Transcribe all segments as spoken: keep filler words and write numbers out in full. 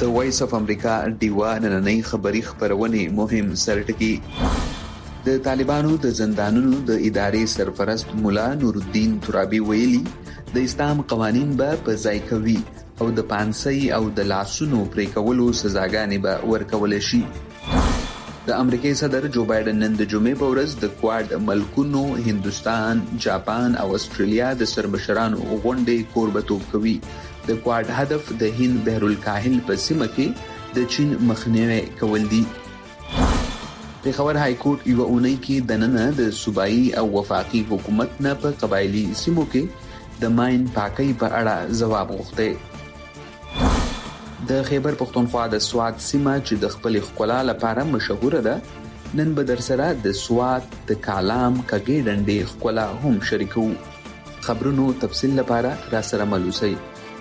د وایس اف امریکا ډیوا نننۍ خبري خبرونې مهم سرټکی. د طالبانو د زندانونو د ادارې سرپرست مولا نور الدین ترابي ویلي د اسلام قوانین به په ځای کوي او د پانسۍ او د لاسونو پرې کولو سزاګانې به ورکول شي. د امریکای صدر جو بایدن نن د جمعې په ورځ د کواد ملکونو هندستان، جاپان او استرالیا د سرمشرانو غونډې کوربتوب کوي. د کواد هدف د هند بحرالکاهل په سیمه کې د چین مخنیوی کول دي. پېښور های کورټ یوه اونۍ کې دننه د صوبایي او وفاقي حکومت نه په قبایلي سیمو کې د ماین پاکۍ په اړه ځواب غوښتی. د خیبر پښتونخوا د سوات سیمه چې د خپل ښکلا لپاره مشهوره ده، نن به در سره د سوات د کالام کږې ډنډې ښکلا هم شریکو. خبرونو تفصیل لپاره را سره ملوسئ.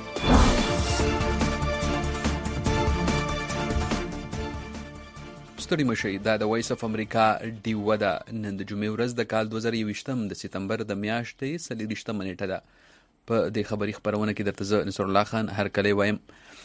ستړي مشئ، دا د وایس اف امریکا ډیوه ده. نن د جمعې ورځ د کال دوه زره یوویشتم د سپتمبر د میاشتې څلېرویشتمه نیټه ده. په دې خبري خبرونه کې درته زه نصر الله خان هرکلی وایم.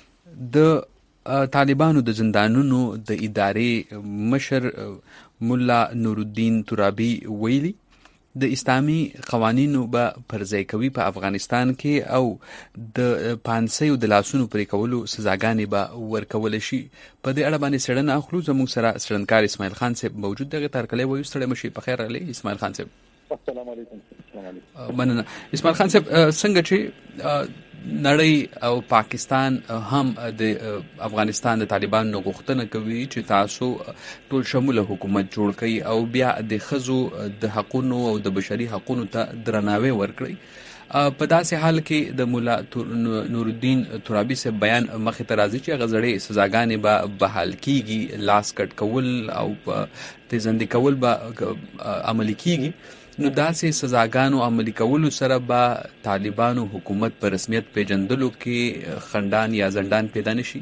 د طالبانو د زندانونو د ادارې مشر مولا نور الدین ترابي ویلي د اسلامي قوانینو به پر ځای کوي په افغانستان کې او د پانسۍ او د لاسونو پرې کولو سزاګانې به ورکول شي. په دې اړه باندې څېړنه اخلو. زموږ سره څېړنکار اسماعیل خان صاحب موجود دی. هغې ته هرکلی وایو. ستړی مه شئ. په خیر راغلی اسماعیل خان صاحب. السلام علیکم. مننه. اسماعیل خان صاحب، څنګه چې نړۍ او پاکستان هم د افغانستان د طالبانو غوښتنه کوي چې تاسو ټول شموله حکومت جوړ کړئ او بیا د ښځو د حقونو او د بشري حقونو ته درناوی ورکړئ، په داسې حال کې د مولا نور الدین ترابي صاحب بیان مخې ته راځي چې هغه زړې سزاګانې به بحال کیږي، لاس کټ کول او تیزندې کول به عملي کیږي. نو داسې سزاګانو عملي کولو سره به طالبانو حکومت په رسمیت پیژندلو کې خندان یا زندان پیدا نشي؟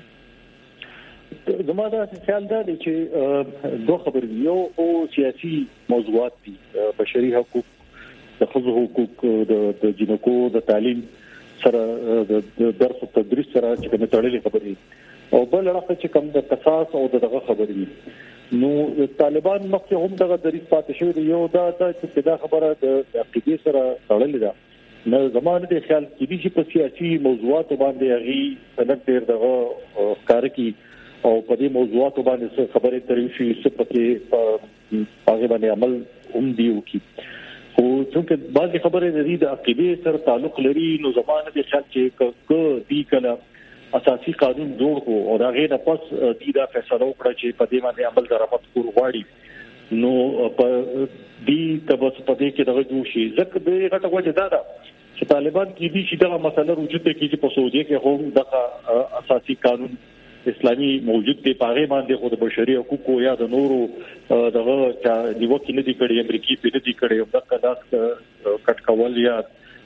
زما دا خیال دا دی چې دوه خبرې دي. یو او سیاسي موضوعات دي، بشري حقوق، د ښځو حقوق، د جنکو د تعلیم سره، د درس او تدریس سره چې کومې تړلې خبرې دي، او بل اړخ چې کوم د قصاص او دغه خبرې دي. نو طالبان مخکې هم دغه دریځ پاتې شوی دی. یو دا چې دا خبره د عقیدې سره تړلې ده. نو زمانه د خیال کې دي چې په سیاسي موضوعاتو باندې هغه سند ډېر دغه ښکار کی او په دې موضوعاتو باندې خبرې ترې شي چې په هغه باندې عمل هم دی وکي. خو څنګه بعضی خبرې د عقیدې سره تعلق لري، نو زمانه د خیال چې ک دی کله اساسي قانون جوړ کو او دا غیر پس دې دا فیصله وکړه چې په دې باندې عمل درامت کول غواړي، نو په دې تبص په دې کې دغه جوړ شي. ځکه دې غټه وجه دا ده چې طالبان کې دي چې دا مسله وجود کې چې په سعودي کې هم دغه اساسي قانون اسلامي موجود دی، پاره باندې خو د بشري حقوقو یا د نورو دغه چې نیو کې نه دي کړی، امریکای په دې کړی او دغه داس کټ کول یا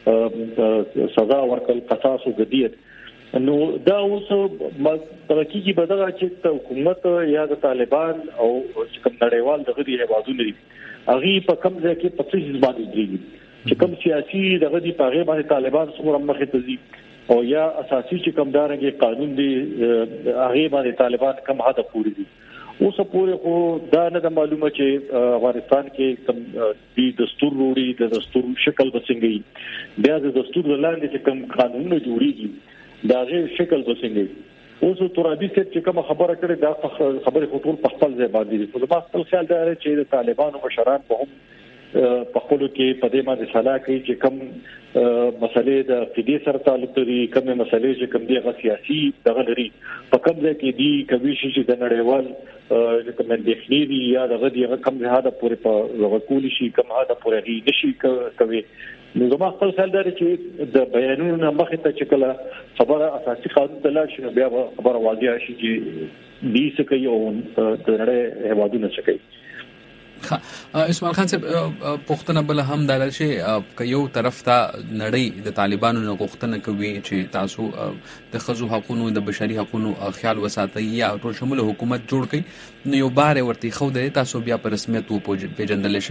سزا ورکول، قصاص او دیت. نو دا اوس ترکیږي بدغه چې حکومت یا د طالبان او کوم نړیوال دغه دی هیوادونه دي هغه په کوم ځای کې په څه باندې دي چې کوم سیاسي دغه دی په هغه باندې طالبان څومره مخې ته دي او یا اساسي چې کوم دارنګ قانون دی هغه باندې طالبان کوم حد پوري دي. اوس پورې خو دا نه معلومه چې افغانستان کې کوم دی دستور وروړي، د دستور شکل بسنګي، بیا د دستور لاندې چې کوم قانونونه جوړيږي دا غیر شکل بسنګي. اوس ترابي چې کوم خبره کړې دا خبره خطور په خپل ځای باندې. خو زما خپل خیال دا چې د طالبانو مشران په هم په خپل کې په دې باندې صلاح کوي چې کوم مسلې د عقیدې سره تعلق لري، کوم مسلې چې کوم دی سیاسي دغه لري، په کوم ځای کې دی کوي چې د نړیوال کوم اندېښنې دي یا دغه دی کوم ځای پورې په وکول شي، کوم هدا پورې نشي کوي. نو زما خپل خیال دی چې د بیانونو مخې ته چې کله خبره اساسي قانون ته لاړ شي بیا خبره واضح شي چې دې څه کوي او د نړۍ هیوادونه څه کوي. اسماعیل خان صاحب، پښتنه بل هم دا چې که یو طرف ته نړۍ د طالبانو نه غوښتنه کوي چې تاسو د ښځو حقونو د بشري حقونو خیال وساتئ یا ټول شموله حکومت جوړ کړئ، نو یو بار ورته خو د تاسو بیا په رسمیت وو پیژندل شي.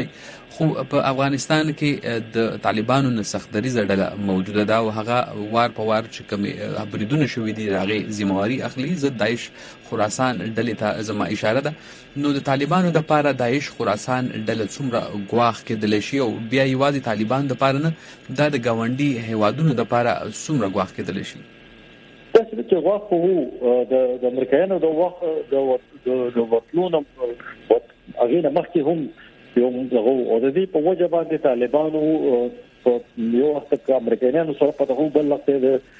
خو په افغانستان کې د طالبانو نه سختدریزه ډله موجوده ده او هغه وار په وار چې کوم بریدونه شوي دي هغه ذمہواری اخلي. ضد داعش خراسان ډلې ته زما اشاره ده. نو د طالبانو د پاره داعش خراسان ډله څومره ګواښ کېدلی شي او بیا یوازې طالبان د پاره نه دا د ګاونډي هیوادونو د پاره څومره ګواښ کېدلی شي؟ تاسو چې غواخ وو د د امریکایانو د وخت د د وټلونو هغه نه مخکې هم یو دغه او د دې په وجه باندې طالبانو په یو وخت کې امریکایانو سره په دغه بل وخت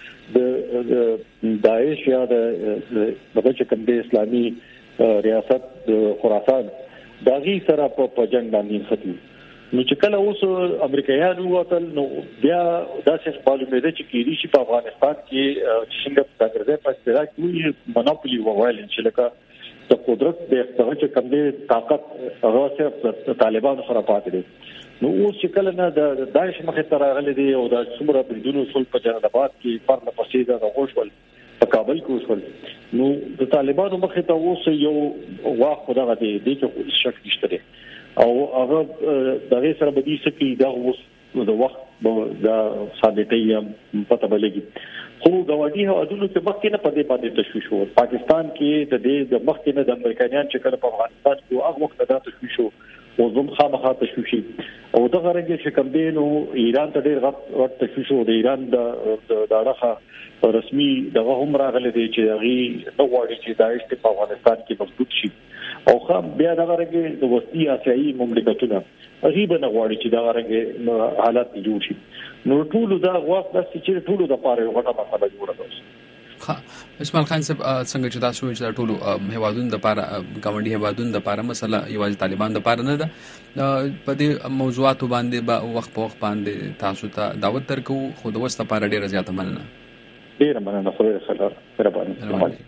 د داعش یا د دغه چې کوم د اسلامي ریاست خراسان داغي سره په جنگ باندې ختم. نو چې کله اوس امریکایانو وتل نو بیا داسې معلومه ده چې کېدی شي په افغانستان کې چې څنګه څنګه په اصطلاح کې مونوپولي وویل چې لکه د قدرت د هغه چې کوم دی طاقت هغه صرف طالبانو سره پاتې دي. نو اوس چې کله نه د داعش مخې ته راغلي دي او د څومره بریدونو سول په جلال آباد کې پرله پسې د غوښول په کابل کې وشول نو د طالبانو مخې ته اوس یو واخ خدای دی د چې شک نشته دی او هغه دغه سره به دي چې دا اوس د وخت د ثابتې پته بلګي. خو غواړي هغه چې مخکې نه پدې باندې تشویش وو. پاکستان کې د دې د مخکې نه د امریکایان چې کله په افغانستان کې هغه وخت دا تشویش وو او زم خامخا تشویش او د غرنګ چې کوم دین او ایران ته ډېر غټ تشویش وو. د ایران د دغه رسمي دغه هم راغلي دي چې هغه نو غواړي چې داعش په افغانستان کې مضبوط شي او خام بیا دا غرنګ د وسطي آسیایي مملکتونو غیبه نه غواړي چې دا غرنګ حالات جوړ شي. نو ټول دا وخت د چې ټول د پاره یو غټه مسله جوړه ده. ها اسماعیل خان صاحب څنګه چې تاسو چې ټول هیوادونو د پاره ګاونډي هیوادونو د پاره مسله یوازې طالبان د پاره نه ده. په دې موضوعاتو باندې به وخت په وخت باندې تاسو ته دعوت درکو خو د وسته لپاره ډیره زیاته مننه. ډیره مننه خو سره مهرباني.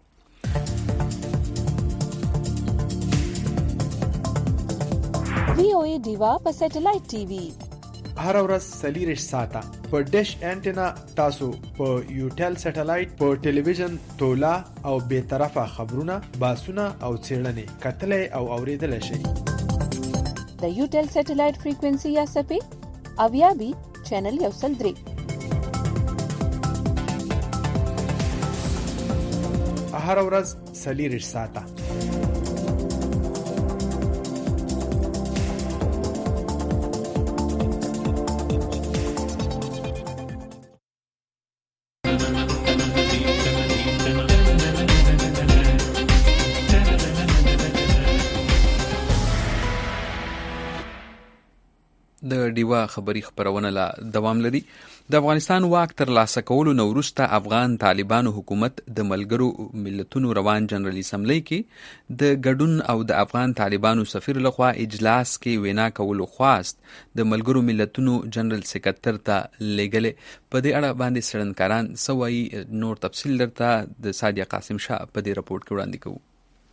وی او ای ډیوا په سټلایټ ټي وي هر ورځ سلیریش ساته په ډیش انټینا تاسو په یوټل سټلایټ په ټلویزیون تولا او به طرفه خبرونه باسونه او چیرنې کتلې او اوریدل شي. د یوټل سټلایټ فریکوئنسي یا سپې اویا بي چینل یو سل درې هر ورځ سلیریش ساته. د ډیوا خبری خبرونه لا دوام لري. د افغانستان واک تر لاسه کولو نو وروسته افغان طالبانو حکومت د ملګرو ملتونو روان جنرال اسمبلی کې د ګډون او د افغان طالبانو سفیر لخوا اجلاس کې وینا کولو خواست د ملګرو ملتونو جنرال سکرټر ته لېږلې. په دې اړه باندې څېړنکاران سوي نور تفصیل درته د سادیه قاسم شاه په دې رپورت کې وړاندې کوو.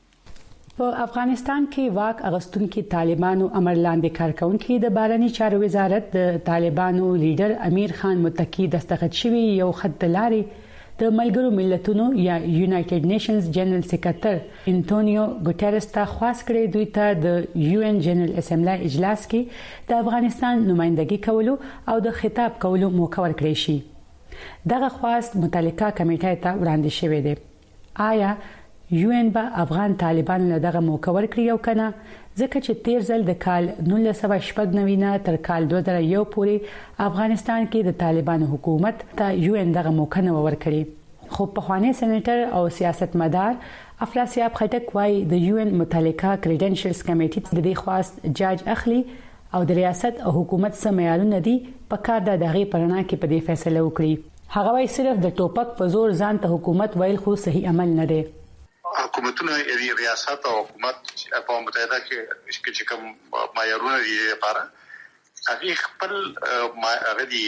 په افغانستان کې واک اغستونکو طالبانو امر لاندې کارکونکو د بهرنی چارو وزارت د طالبانو لیډر امیر خان متکی دستخط شوی یو خط لارې د ملګرو ملتونو یا یونایټډ نیشنز جنرال سکرټر انټونیو ګوټریس ته خواست کړی دوی ته د یو ان جنرال اسمبلی اجلاس کې د افغانستان نمائندګي کولو او د خطاب کولو موقع ورکړی شي. دغه خواست متعلقه کمیټې ته وړاندې شوی دی. آیا یو ان به افغان طالبان له دغه موقع ورکړي او کنه ځکه چې تیر ځل د کال نولس سوه شپږ نوي نه تر کال دوه زره یو پورې افغانستان کې د طالبانو حکومت ته یو ان دغه موقع نه ورکړي. خو په خوانی سېنیټر او سیاستمدار افراسیاب خټک وايي د یو ان متعلقه کریډنشلز کمیټې د دې خواست جاج اخلي او د ریاست او حکومت سره معیارونه دي په کار د دغه پرنا کې په دې فیصله وکړي. هغه وايي صرف د ټوپک په زور ځان ته حکومت ویل خو صحیح عمل نه دی. حکومتونه یعنی ریاست او حکومت په متحده کې چې کوم معیارونه دي لپاره هغه خپل هغه دي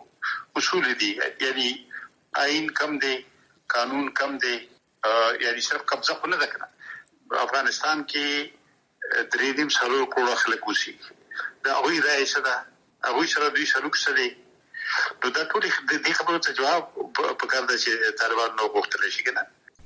اصول دي یعنی آئین کم دی قانون کم دی یعنی صرف قبضه خو نه ده کنه. افغانستان کې درې نیم سلو کروڑ خلک اوسي دا هغوی رایې څه ده هغوی سره دوی سلوک څه دی نو دا ټول د دې خبرو ته جواب په کار ده چې طالبان نو غوښتل شي کنه.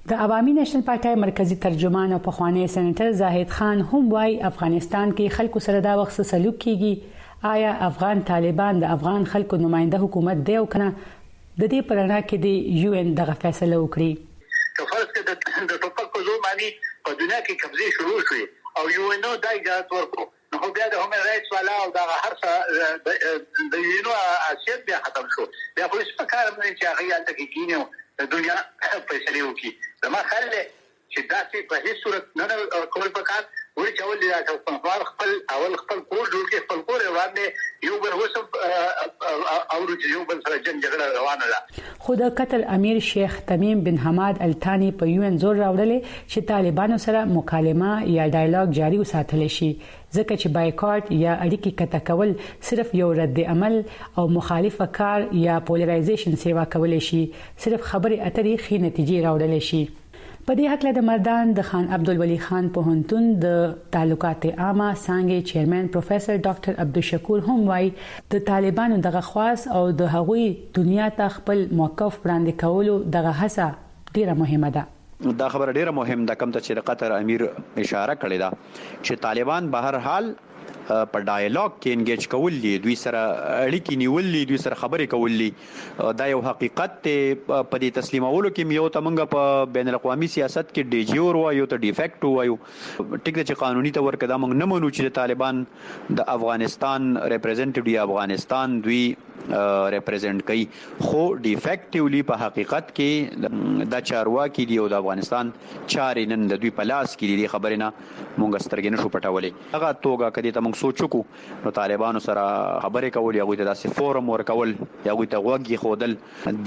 د عوامي نېشنل پارټي مرکزی ترجمان او پخوانی سېنیټر زاهد خان هم وايي افغانستان کې خلکو سره دا وخت سلوک کیږي. آیا افغان طالبان د افغان خلکو نماینده حکومت دی او کنه؟ د دې پرانا کې د یو ان دغه فیصله وکړي. که فرض کړه د ټوپک په زور باندې په دنیا کې قبضه شروع شوه او یو نو دای اجازه ورکړو، نو بیا د هومن رائټس والا او د هر څه د یو نو اسیت بیا ختم شو. بیا په څه کار باندې چې هغه یالته کې کینیو د دنیا فیصله وکړي. زما خیال دی چې دا چې په هیڅ صورت نه کول پکار وړي چې ول دا خپل خپل اول خپل کور جوړ کې خپل کور باندې یو بل وسب او چې یو بل سره جنگ جګړه روانه ده. خو د قطر امیر شیخ تمیم بن حماد الثانی په یو ان زور راوړل چې طالبانو سره مکالمه یا ډایالوګ جاري وساتل شي، ځکه چې بایکاټ یا اړیکې قطع کول صرف یو رد عمل او مخالفه کار یا پولرایزیشن سیوا کول شي، صرف خبرې اترې خې نتیجې راوړل شي. په دې حق له د مردان د خان عبدالولي خان پوهنتون د تعلقات عامه څنګه چیرمن پروفیسور ډاکټر عبدالشکور هم وايي د طالبانو دغه خواص او د هغوی دنیا ته خپل موقف وړاندې کولو دغه هڅه ډیره مهمه ده. دا خبره ډیره مهم ده، کوم ته چې قطر امیر اشاره کړې ده چې طالبان به هر حال په ډایالوګ کې انګیج کول دي، دوی سره اړیکې نیول دي، دوی سره خبرې کول دي. دا یو حقیقت ته په دې تسلیمولو کې یو تمنګ په بین الاقوامي سیاست کې ډي جیور وایو ته ډیفیکټ وایو. ټیک ده چې قانوني تور کده موږ نه منو چې طالبان د افغانستان ریپرزنټیټیو دی افغانستان دوی ریپرزنټ کوي، خو ډیفیکټیولی په حقیقت کې د چارواکي دی او د افغانستان چارې نن د دوی په لاس کې دي. خبرې نه مونږ سترګې نشو پټولې. هغه توګه کدي ته موږ سوچ وکړو نو طالبانو سره خبرې کول، هغه ته داسې فورم ورکول، هغه ته وګي خودل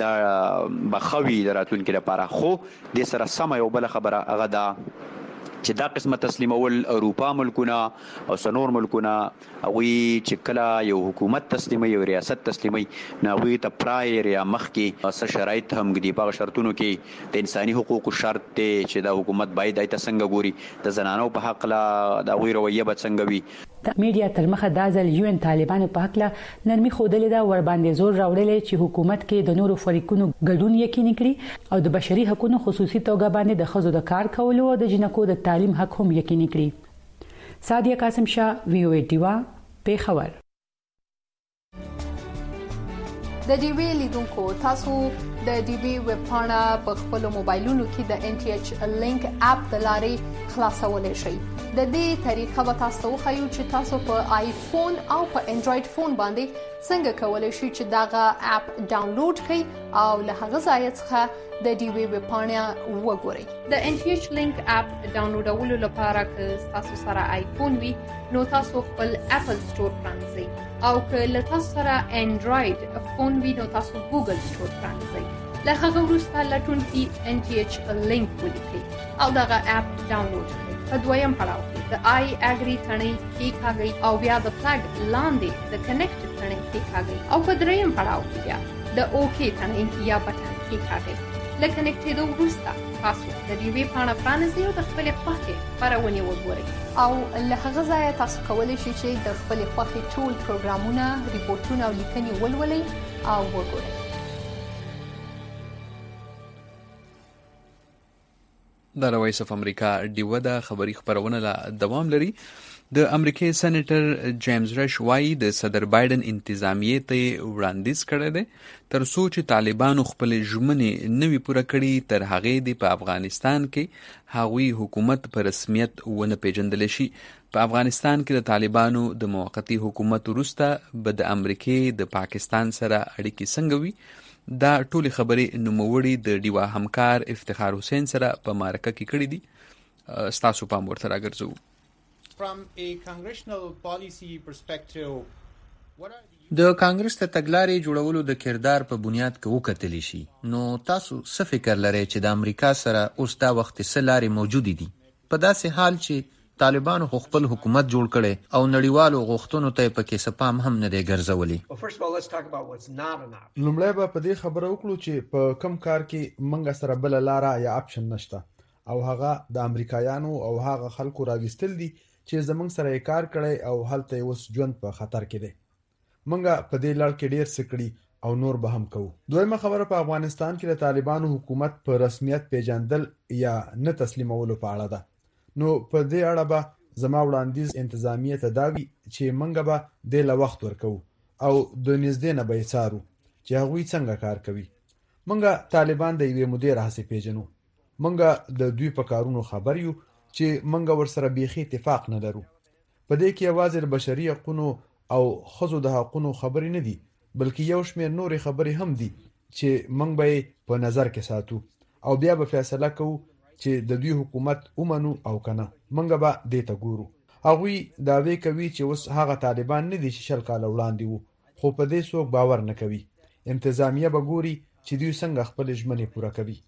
د بخوي دراتونکو لپاره. خو د سره سم یو بل خبره هغه دا چې دا قسمه تسلیمول اروپا ملکونه او سنور ملکونه هغوی چې کله یو حکومت تسلیمي یو ریاست تسلیمي نو هغوی ته پرایر یا مخکې څه شرایط هم ږدي. په هغه شرطونو کې د انساني حقوقو شرط دی چې دا حکومت باید دایته څنګه ګوري، د زنانو په حق لا د هغوی رویه به څنګه وي. د میډیا تر مخه دا ځل یو ان طالبانو په حق لا نرمي خودلې دا ور باندې زور راوړل چې حکومت کې د نورو فریقونو ګډون یقیني کړي او د بشري حقوقو خصوصي توګه باندې د خزو د کار کولو او د جنکو د تعلیم حق هم یقیني کړي. سادیه قاسم شاه، وی او ای ټیوا، پیښور. د ډي وی لیدونکو تاسو د ډي وی ویب پاڼه په خپل موبایلونو کې د ان ټي ایچ لینک اپ د لارې خلاصولای شئ. د دې طریقه به تاسو ته وښیو چې تاسو په آیفون او په انډراید فون باندې څنګه کولای شئ چې داغه اپ ډاونلوډ کړئ او له هغه ځای څخه د ډي وی ویب پاڼه وګورئ. د ان ټي ایچ لینک اپ ډاونلوډولو لپاره که تاسو سره آیفون وي نو تاسو خپل اپل سٹور پرانځئ او که له تاسو سره انډراید فون وي نو تاسو ګوګل سٹور پرانځئ. له هغه وروسته لټون کې ان ټي ایچ لینک ولیکئ او دغه اپ ډاونلوډ کړئ. په دویم پړاو کې د آی اګری ثنې کې کاږئ او بیا د فلګ لاندې د کنیکټ ثنې کې کاږئ او په دریم پړاو کې بیا د اوکی ثنې یا بټن کې کاږئ. له کنیکټېدو وروسته تاسو د ډي وی پاڼه پرانیزئ او د خپلې خوښې خپرونې وګورئ او له هغه ځایه تاسو کولی شئ چې د خپلې خوښې ټول پروګرامونه، ریپورټونه او لیکنې ولولئ او وګورئ. د وایس اف امریکا ډیوه د خبري خبرونه لا دوام لري. د امریکای سېنیټر جیمز رش وايي د صدر بایدن انتظامیه ته وړاندیز کړی دی تر څو چې طالبانو خپل ژمنې نوي پوره کړي تر هغې د په افغانستان کې هغوی حکومت په رسمیت ونه پیژندل شي. په افغانستان کې د طالبانو د موقتی حکومت وروسته به د امریکای د پاکستان سره اړیکې څنګه وي. دا ټولې خبرې نوموړي د ډیوا همکار افتخار حسین سره په مارکه کې کړې دي. ستاسو پام ورته راګرځو. د کانګرس ته تګلارې جوړولو د کردار په بنیاد کې وکتلی شي نو تاسو څه فکر لرئ چې د امریکا سره اوس دا وخت څه لارې موجودې دي په داسې حال چې طالبانو خپل حکومت جوړ کړي او نړیوالو غوښتنو ته پکې سپام هم نه دی ګرځولي؟ لومړی به په دې خبره وکړو چې په کم کار کې منګه سره بل لاره یا اپشن نشته او هغه د امریکایانو او هغه خلکو راوستل دي چې زمونږ سره کار کړي او هلته اوس ژوند په خطر کې دی. منګه په دې لړ کې ډیر څه کړي او نور به هم کوو. دویمه خبره په افغانستان کې د طالبانو حکومت په رسمیت پیژندل یا نه تسلیمولو په اړه ده. نو په دې اړه به زما وړاندیز انتظامیه ته دا وي چې موږ به دې له وخت ورکوو او د نږدې نه به یې څارو چې هغوی څنګه کار کوي. موږ طالبان د یوې مودې راهیسې پیژنو. موږ د دوی په کارونو خبر یو چې موږ ورسره بیخي اتفاق نه لرو. په دې کې یوازې د بشري حقوقو او ښځو د حقوقو خبرې نه دي، بلکې یو شمېر نورې خبرې هم دي چې موږ به یې په نظر کې ساتو او بیا به فیصله کوو چې د دوی حکومت ومنو او کنه. موږ به دې ته ګورو. هغوی دعوی کوي چې اوس هغه طالبان نه دي چې شل کاله وړاندې وو، خو په دې څوک باور نه کوي. انتظامیه به ګوري چې دوی څنګه خپل ژمنې پوره کوي.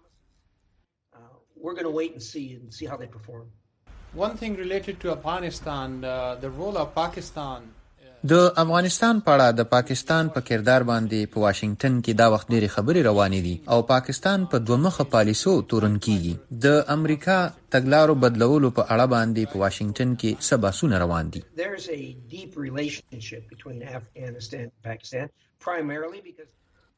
We're going to wait and see and see how they perform. One thing related to Afghanistan, uh, the role of Pakistan. د افغانستان په اړه د پاکستان په کردار باندې په واشنگټن کې دا وخت ډېرې خبرې روانې دي او پاکستان په دوه مخه پالیسو تورن کیږي. د امریکا تګلارو بدلولو په اړه باندې په واشنگټن کې څه بحثونه روان دي. There's a deep relationship between Afghanistan and Pakistan, primarily because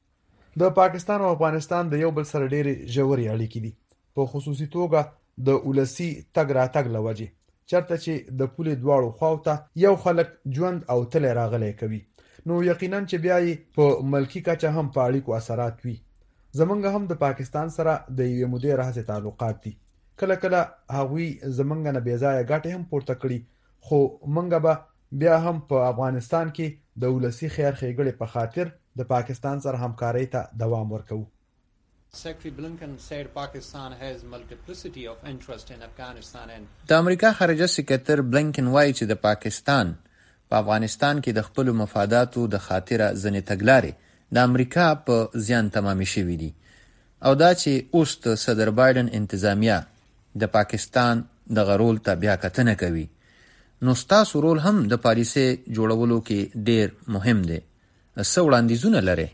د پاکستان او افغانستان د یو بل سره ډېرې ژورې اړیکې دي، په خصوصي توګه د ولسی تګ راتګ له وجې، چرته چې د پولې دواړو خواو ته یو خلک ژوند او تلې راغلی کوي. نو یقینا چې بیا یې په ملکي کچه هم په اړیکو اثرات وي. زمونږ هم د پاکستان سره د یوې مودې راهیسې تعلقات دي. کله کله هغوی زمونږ نه بې ځایه ګټې هم پورته کړي، خو موږ به بیا هم په افغانستان کې د ولسی خیر ښېګړې په خاطر د پاکستان سره همکارۍ ته دوام ورکوو. Secretary Blinken said Pakistan has multiplicity of interest in Afghanistan and د امریکا خارجه سکرتر بلنکن وایي چې د پاکستان په افغانستان کې د خپل مفاداتو د خاطره ځنې تګلارې د امریکا په زیان تمامې شوې دي او دا چې اوس د صدر بایدن انتظامیه د پاکستان دغه رول ته بیا کتنه کوي. نو ستاسو رول هم د پالیسۍ جوړولو کې ډېر مهم دی. څه وړاندیزونه لرئ؟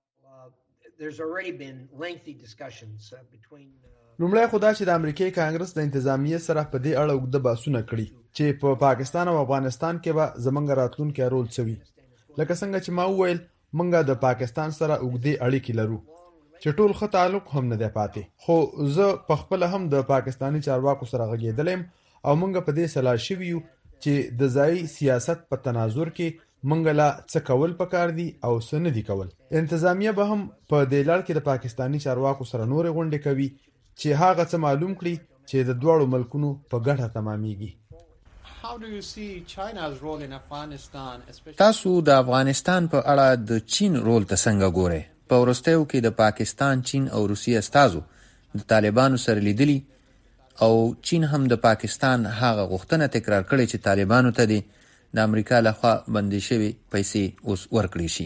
There's already been lengthy discussions uh, between لومړی خو دا چې د امریکای کانګرس د انتظامیه سره په دې اړه اوږده بحثونه کړي چې په پاکستان او افغانستان کې به زمونږ راتلونکی رول څه وي. لکه څنګه چې ما وویل، موږ د پاکستان سره اوږدې اړیکې لرو چې ټول ښه تعلق هم نه دی پاتې، خو زه پخپله هم د پاکستاني چارواکو سره غږېدلی یم او موږ په دې سلا شوي یو چې د ځایي سیاست په تناظر کې موږ لا څه کول پکار دي او څه نه دي کول. انتظامیه به هم په دې لړ کې د پاکستاني چارواکو سره نورې غونډې کوي چې هغه څه معلوم کړي چې د دواړو ملکونو په ګټه تمامیږي. How do you see China's role in Afghanistan, especially تاسو د افغانستان په اړه د چین رول ته څنګه ګورئ؟ په وروستیو کې د پاکستان، چین او روسیې استازو د طالبانو سره لیدلي او چین هم د پاکستان هغه غوښتنه تکرار کړې چې طالبانو ته دي د امریکا لخوا بندي شوي پیسې اوس ورکړي شي.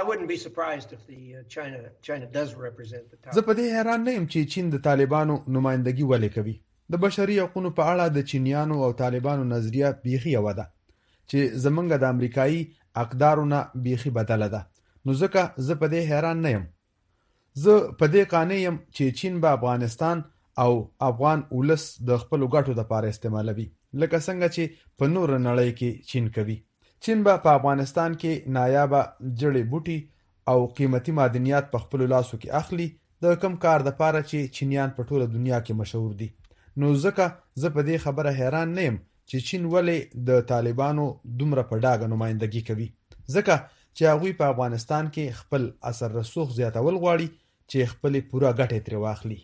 زه په دې حیران نه یم چې چین د طالبانو نمایندګي ولې کوي. د بشري حقوقو په اړه د چینیانو او طالبانو نظریه بیخي یوه ده چې زمونږ د امریکایي اقدارو نه بیخي بدله ده. نو ځکه زه په دې حیران نه یم. زه په دې قانع یم چې چین به افغانستان او افغان ولس د خپلو ګټو دپاره استعمالوي، لکه څنګه چې په نور نړۍ کې چین کوي. چین به په افغانستان کې نایابه جړې بوټي او قیمتي معدنیات په خپلو لاسو کې اخلي د کم کار دپاره چې چینیان په ټوله دنیا کې مشهور دي. نو ځکه زه په دې خبره حیران نه یم چې چین ولې د طالبانو دومره په ډاګه نمایندګي کوي، ځکه چې هغوی په افغانستان کې خپل اثر رسوخ زیاتول غواړي چې خپلې پوره ګټې ترې واخلي.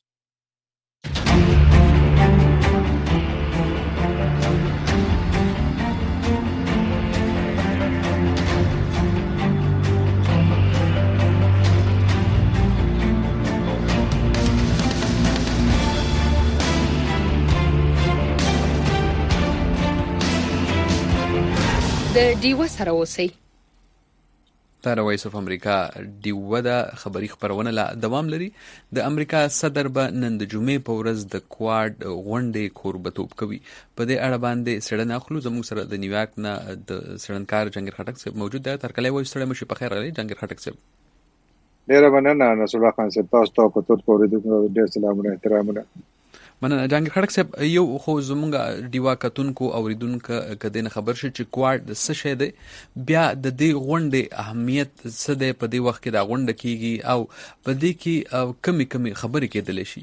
د ډیوه سره اوسئ. دا د وایس اف امریکا ډیوه ده خبري خپرونه لا دوام لري. د امریکا صدر به نن د جمعې په ورځ د کواد غونډې کوربتوب کوي. په دې اړه باندې څېړنه اخلو. زموږ سره د نیویارک نه د څېړنکار جنګیر خټک صاحب موجود دی. ترکلی وایي ستړی مشي، په خیر راغلی جنګیر خټک صاحب. ډېره مننه نصرالله خان صاحب، تاسو ته په تور پورې د ډېر سلامونه احترامونه. مننه جهانګیر خړک صاحب یو خو زمونږ ډیوا کتونکو اوریدونکو کدين خبر شي چې کواد څه شي دی بیا د دې غونډې اهمیت څه دی په دې وخت کې دا غونډه کیږي او په دې کې کمی کمی خبرې کېدل شي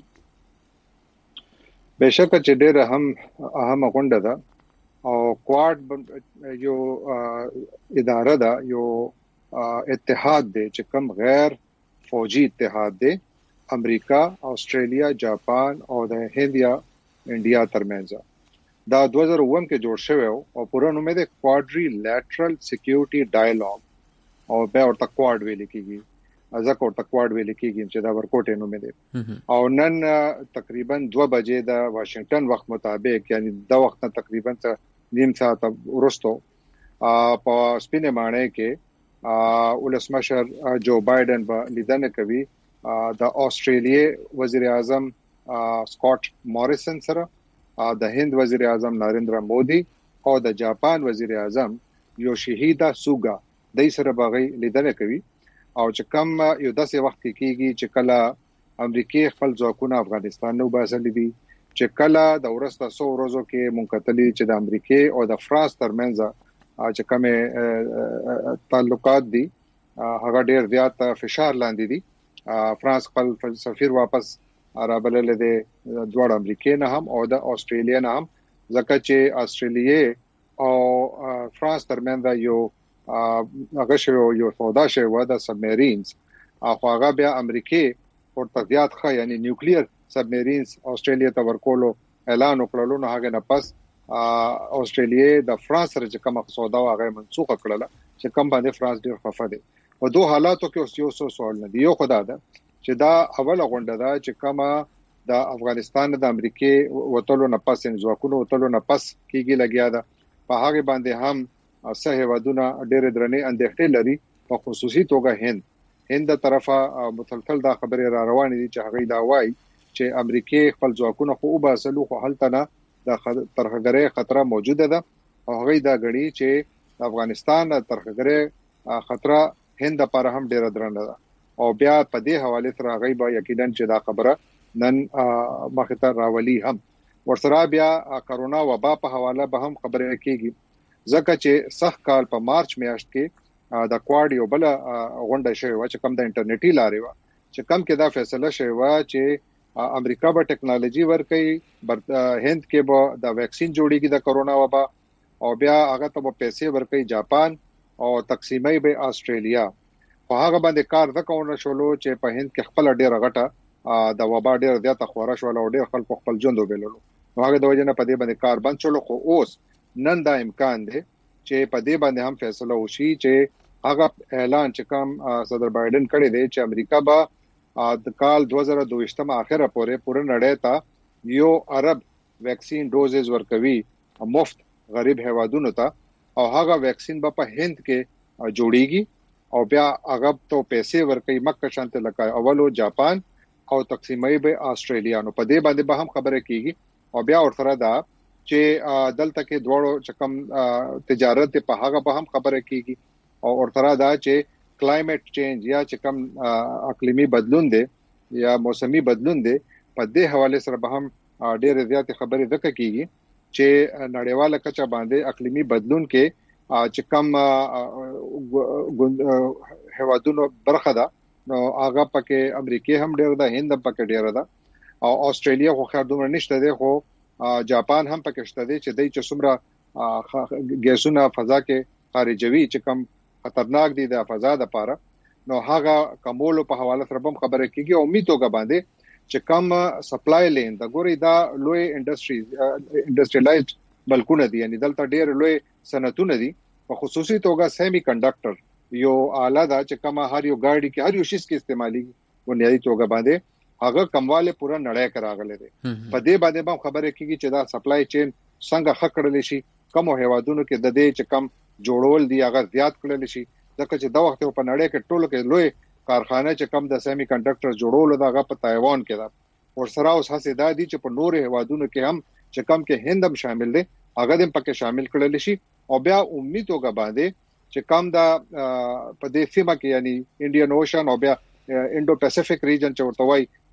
بهشکه چې ډېر هم اهم غونډه ده او کواد یو اداره ده یو اتحاد دی چې کوم غیر فوجي اتحاد دی امریکا استرالیا جاپان او د هند یا انډیا ترمنځ دا دوه هزار اووه کې جوړ شوی او پوره نوم یې کوادری لیټرل سکیورټي ډایالوګ او به ورته کواد ویل کیږي ازکه ورته کواد ویل کیږي چې دا ورکوټ نوم دی او نن تقریبا دوه بجې د واشنگټن وخت مطابق یعنی د وخت تقریبا نیم ساعت ورستو په سپینه مانه کې ولسمشر جو بایدن په لیدنه کوي د استرالیا وزیر اعظم سکاٹ موریسن سره د هند وزیر اعظم نریندرا مودي او د جاپان وزیر اعظم یوشیهیدا سوګا د سره باغی لیدنه کوي او چې کم یو داسې وخت کېږي چې کله امریکای خپل ځواکونه افغانستان نو باسل دي چې کله د ورسته سو ورځو کې مونکتلی چې د امریکای او د فرانس ترمنځ چې کومه تعلقات دي هغه ډیر زیات فشار لاندې دي فرانس خپل سفیر واپس رابلل دي دوه امریکای نه هم او د استرالیا نه هم ځکه چې استرالیا او فرانس ترمنځ یو هغه شو یو سودا شو د سبمرینز او هغه بیا امریکای ورته زیات ښه یعنی نیوکلیر سبمرینز استرالیا ته ورکولو اعلان وکړلو نو هغه نه پس استرالیا د فرانس سره کوم سودا هغه منسوخ کړل چې کوم باندې فرانس ډیر خفه دي په دوه حالاتو کې اوس یو څه سوال نه دی یو خدای ده چې دا اوله غونډه ده چې کومه د افغانستان د امریکای وټولو نه پس ځواکونو وټولو نه پس کیږي لګیا ده په هغه باندې هم صحه ودونه ډېر درنې اندېښنې لري په خصوصي توګه هند هند د طرفه مسلسل دا خبره را روانه دي چې هغه دا وایي چې امریکای خپل ځواکونه خو وباسلو خو هلته نه د ترهګرۍ خطر موجوده ده او هغه دا غړي چې افغانستان ترهګرۍ خطر هند لپاره هم ډیره درنه ده او بیا په دې حواله سره غیبه یقینا چې دا خبره نن مخته راولي هم ورسره بیا کرونا وبا په حواله به هم خبره کیږي ځکه چې سخت کال په مارچ میاشت کې د کواد یو بل غونډه شوی و چې کوم د انټرنیټي لارې و چې کوم کې دا فیصله شوی و چې امریکا به ټکنالوژي ورکړي هند کې به د ویکسین جوړیږي د کرونا وبا او بیا هغه ته به پیسې ورکړي جاپان او تقسیمای به استرالیا په هغه باندې کار وکړو شولو چې په هند کې خپل ډیر غټه د وبا ډیر زیاته خورا شول او ډیر خلک خپل ژوند وبللو هغه د وجه نه په دې باندې کار بند شول خو اوس نن دا امکان دی چې په دې باندې هم فیصله وشي چې هغه اعلان چې کوم صدر بایدن کړی دی چې امریکا به د کال دوه هزار دوه ختمه اخره پورې پوره نړۍ ته یو ارب ویکسین ډوزز ورکوي مفت غریب هیوادونو ته او هغه ویکسین به په هند کې جوړیږي او بیا هغه ته پیسې ورکړي مکه شانته لکه اولو جاپان او تقسیمای به استرالیا نو په دې باندې به هم خبره کیږي او بیا ورسره دا چې دلته کې دوړو چکم تجارت په هغه به هم خبره کیږي او ورسره دا چې کلایمټ چینج یا چې کوم اقلیمی بدلون دی یا موسمي بدلون دی په دې حواله سره به هم ډېر زیات خبرې وکړي کیږي چې نړیواله کچه باندې اقلیمی بدلون کې چې کم هوادونو برخه ده نو هغه پکې امریکای هم ډیر ده هند هم پکې ډیر ده او استرالیا خو خیر دومره نشته ده خو جاپان هم پکې شته ده چې دای چې څومره ګیسونه فضا کې خارجوي چې کم خطرناک دي د فضا لپاره نو هغه کومولو په حواله سره هم خبره کیږي امید توګه باندې چې کم سپلای لین د ګوري دا لوی انډستری انډستریالایزډ بلکونه دي یعنی دلته ډیر لوی صنعتونه دي په خصوصي توګه سیمی کنډکټر یو آله دا چې کم هر یو ګاډي کې هر یو شیز کې استعمالي بنیادی توګه باندې هغه کمواله پورا نړۍ کراغله دي په دې باندې هم خبره کیږي چې دا سپلای چین څنګه خکړل شي کوم هیوادونو کې د دې چې کم جوړول دي هغه زیات کړل شي ځکه چې دا وخت په نړۍ کې ټولو کې لوی کارخانه چې کم د سیمی کنډکټر جوړول دا غو په تایوان کې ده ورسره اوس هڅه دا دي چې په نور هیوادونو کې هم چې کم کې هند هم شامل دي هغه هم پکې شامل کړل شي او بیا امید توګه باندې چې کم دا په دې سیمه کې یعنی انډین اوشن او بیا انډو پیسفیک ریجن چې ورته وای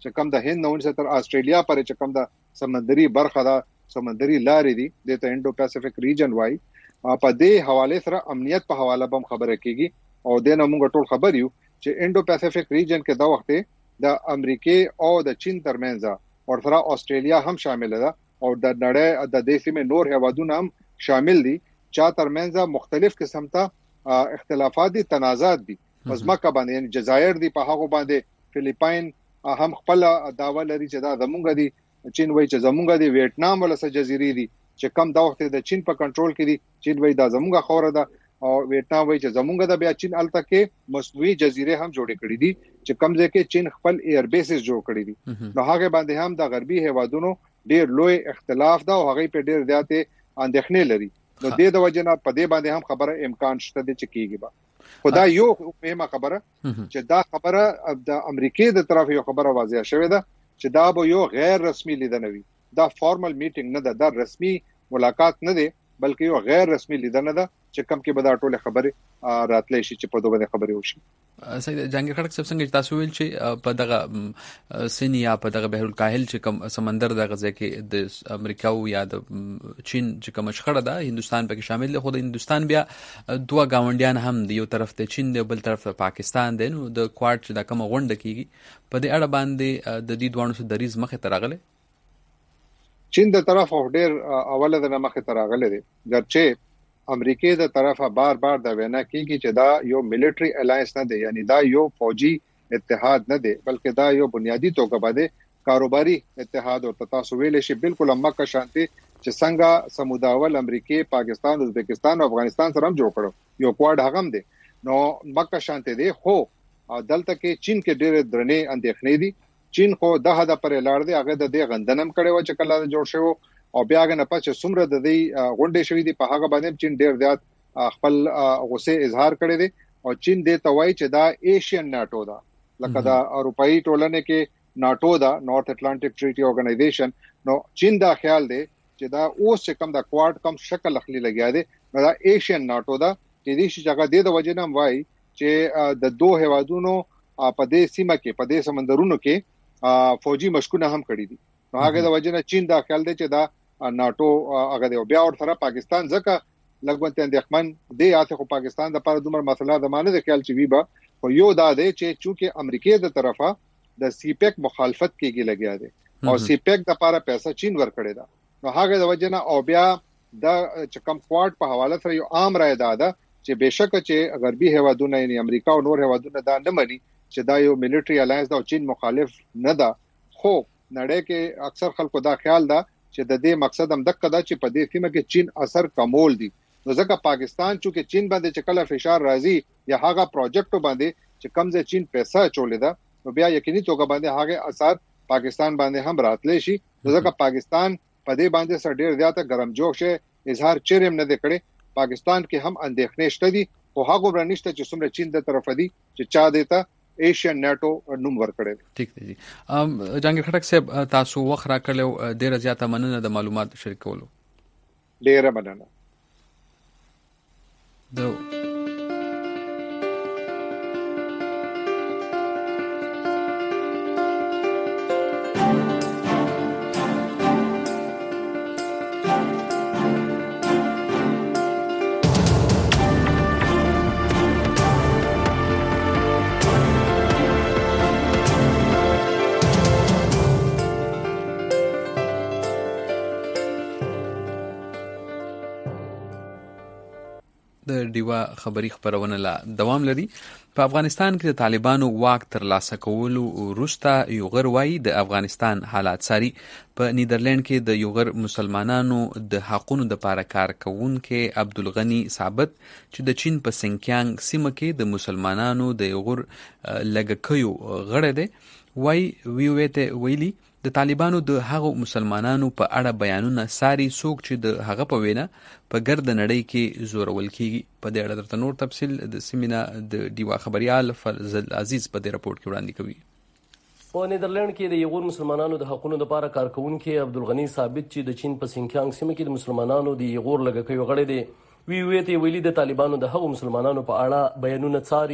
چې کوم د هند نو تر استرالیا پورې چې کوم د سمندري برخه دا سمندري لارې دي د ته انډو پیسفیک ریجن وای په دې حواله سره امنیت په حواله بم خبره کیږي او د نو موږ ټول خبر یو چې انډو پیسفیک ریجن کې دا وخت د امریکای او د چین ترمنځ او سره استرالیا هم شامل ده او د نړۍ د دې سیمې نور هیوادونه هم شامل دي چې ترمنځ مختلف قسم ته اختلافات دي تنازعات دي پس مکه باندې یعنی جزایر دي په هغه باندې فلیپاین هم خپل داوا لري چې دا زمونږ دي چین وای چې زمونږ دي ویتنام ولسه جزيري دي چې کم دا وخت د چین په کنټرول کې دي چین وای دا زمونږ خوره ده او ویتنام وای چې زمونږ د بیا چین الته کې مصنوعي جزيره هم جوړې کړې دي چې کم ځکه چین خپل ایر بیسز جوړ کړی دي نو هغه باندې هم د غربي هیوادونو ډېر لوی اختلاف دا او هغه په ډېر زیاتې اندېښنې لري نو د دې د وجنه په دې باندې هم خبره امکان شته چې کیږي با خدای یو مهمه خبره چې دا خبره د امریکای د طرف یو خبره واضح شوه ده چې دا به یو غیر رسمي لیدنه وي دا فارمل میټینګ نه ده دا رسمي ملاقات نه ده بلکې یو غیر رسمي لیدنه ده چې کم کې به دا ټوله خبره راتلې شي چې په دوه باندې خبرې وشي سید جهانگیر خټک صاحب څنګه تاسو ویل چې په دغه سینیا په دغه بحر الکاهل چې کوم سمندر دغه ځکه د امریکا او یا د چین چې کوم شخړه ده هندستان پکې شامل دی خو د هندستان بیا دوه گاونډیان هم دی یو طرف ته چین دی بل طرف ته پاکستان دی نو د کوارټ چې د کوم غونډه کیږي په دې اړه باندې د دې دوه سو دریز مخه ترغله چین د طرف او ډیر اوله د مخه ترغله دی ګرچه امریکای د طرفه بار بار دا وینا کیږي چې دا یو ملټری الاینس نه دی یعنی دا یو فوجي اتحاد نه دی بلکې دا یو بنیادی توګه باندې کاروباري اتحاد او تاسو ویلې شي بالکل مکه شانتي چې څنګه سموداول امریکای پاکستان ازبکستان او افغانستان سره هم جوړ کړو یو کواد هغم دی نو مکه شانتي دی خو دلته کې چین کې ډېر درنې اندېښنې دي چین خو د هدا پر لاړ دی هغه د دې غندنم کړي و چې کله جوړ شو او بیا غنه پچ څومره د دې غونډې شوې دي په هغه باندې چین ډېر زیات خپل غوسه اظهار کړي دي او چین دې توای چې دا ایشین ناتو دا لکه دا اروپאי ټولنه کې ناتو دا نارث اټلانټیک ټریټي اورګنایزیشن نو چین دا خیال دی چې دا اوس چې کم دا کوارټ کم شکل اخلي لګیا دی نو دا ایشین ناتو دا چې دې چې هغه د وجنم وای چې د دوه هوادونو په دې سیمه کې په دې سمندرونو کې فوجي مشکونه هم کړی دي نو هغه د وجنه چین دا خیال دی چې دا ناتو هغه دی بیا ور سره پاکستان ځکه لګونته اندېخمن دی اته خو پاکستان د لپاره دومره مسله د مانه د خیال چې وی با خو یو دا دی چې چونکه امریکای د طرفه د سی پیک مخالفت کېږي لګیا دی او سی پیک د لپاره پیسې چین ور کړی دا نو هغه د وجنه او بیا د چکم کوارټ په حواله سره یو عام رائے ده چې بهشکه چې غربي هیوادونه یعنی امریکا او نور هیوادونه دا نه مني چې دا یو ملټری الاینس دا چین مخالف نه ده خو نړۍ کې اکثر خلکو دا خیال ده چې د دې مقصد هم دغه دا چې په دې سیمه کې چین اثر کمول دي نو ځکه پاکستان چې چین باندې چې کله فشار راځي یا هغه پروجیکټ باندې چې کم ځای چین پیسې چولې ده نو بیا یقیني توګه باندې هغه اثر پاکستان باندې هم راتلې شي ځکه پاکستان په دې باندې سره ډیر زیاته ګرمجوش اظهار چیرې نه کړي پاکستان کې هم اندېښنې شته دي خو هغه برنيشته چې څومره چین د طرف دي چې چا دیتا ایشین ناتو نوم ورکړي ٹھیک دی ام جهانگیر خټک صاحب تاسو وخت راکړلو ډیره زیاته مننه د معلومات شریکولو ډیره مننه دو د ډیوا خبری خبرونه لا دوام لري په افغانستان کې د طالبانو واک تر لاسه کولو وروسته یو غر وای د افغانستان حالات ساري په نیدرلند کې د یو غر مسلمانانو د حقوقو د لپاره کار کوونکې عبدالغنی ثابت چې د چین په سنکیانګ سیمه کې د مسلمانانو د یو غر لګکیو غړې ده وای ویوته ویلي د طالبانو د هغو مسلمانانو په اړه بیانونه ساري څوک چې د هغه په وینا په ګرد نړۍ کې زورول کیږي په دې اړه درته نور تفصیل د سیمینا د ډیوا خبريال فضل عزیز په دې راپورټ کې وړاندې کوي په نیدرلند کې د یغور مسلمانانو د حقوقو لپاره کارکونکي عبدالغنی ثابت چې د چین په سنکیانګ سیمه کې د مسلمانانو د یغور لګکیو غړي دي وی وی ته ویلي د طالبانو د هغو مسلمانانو په اړه بیانونه ساري